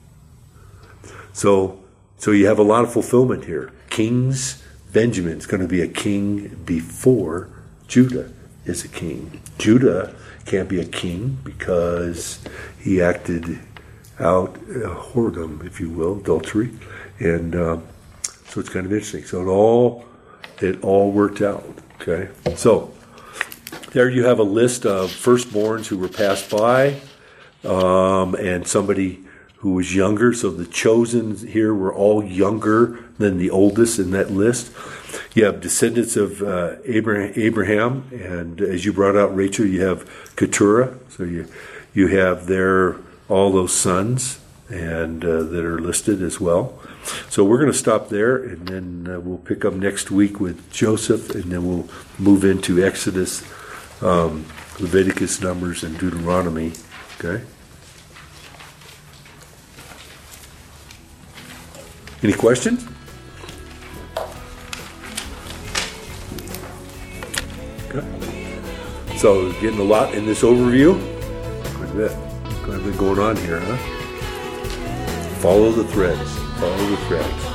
So you have a lot of fulfillment here. Benjamin is going to be a king before Judah is a king. Judah can't be a king because he acted out whoredom, if you will, adultery. And So it's kind of interesting. So it all worked out. Okay. So there you have a list of firstborns who were passed by, and somebody who was younger. So the chosen here were all younger than the oldest in that list. You have descendants of Abraham, and as you brought out, Rachel, you have Keturah. So you have there all those sons and that are listed as well. So we're going to stop there, and then we'll pick up next week with Joseph, and then we'll move into Exodus, Leviticus, Numbers, and Deuteronomy. Okay. Any questions? Okay. So getting a lot in this overview. Quite a bit. Quite a bit going on here, huh? Follow the threads. Follow the threads.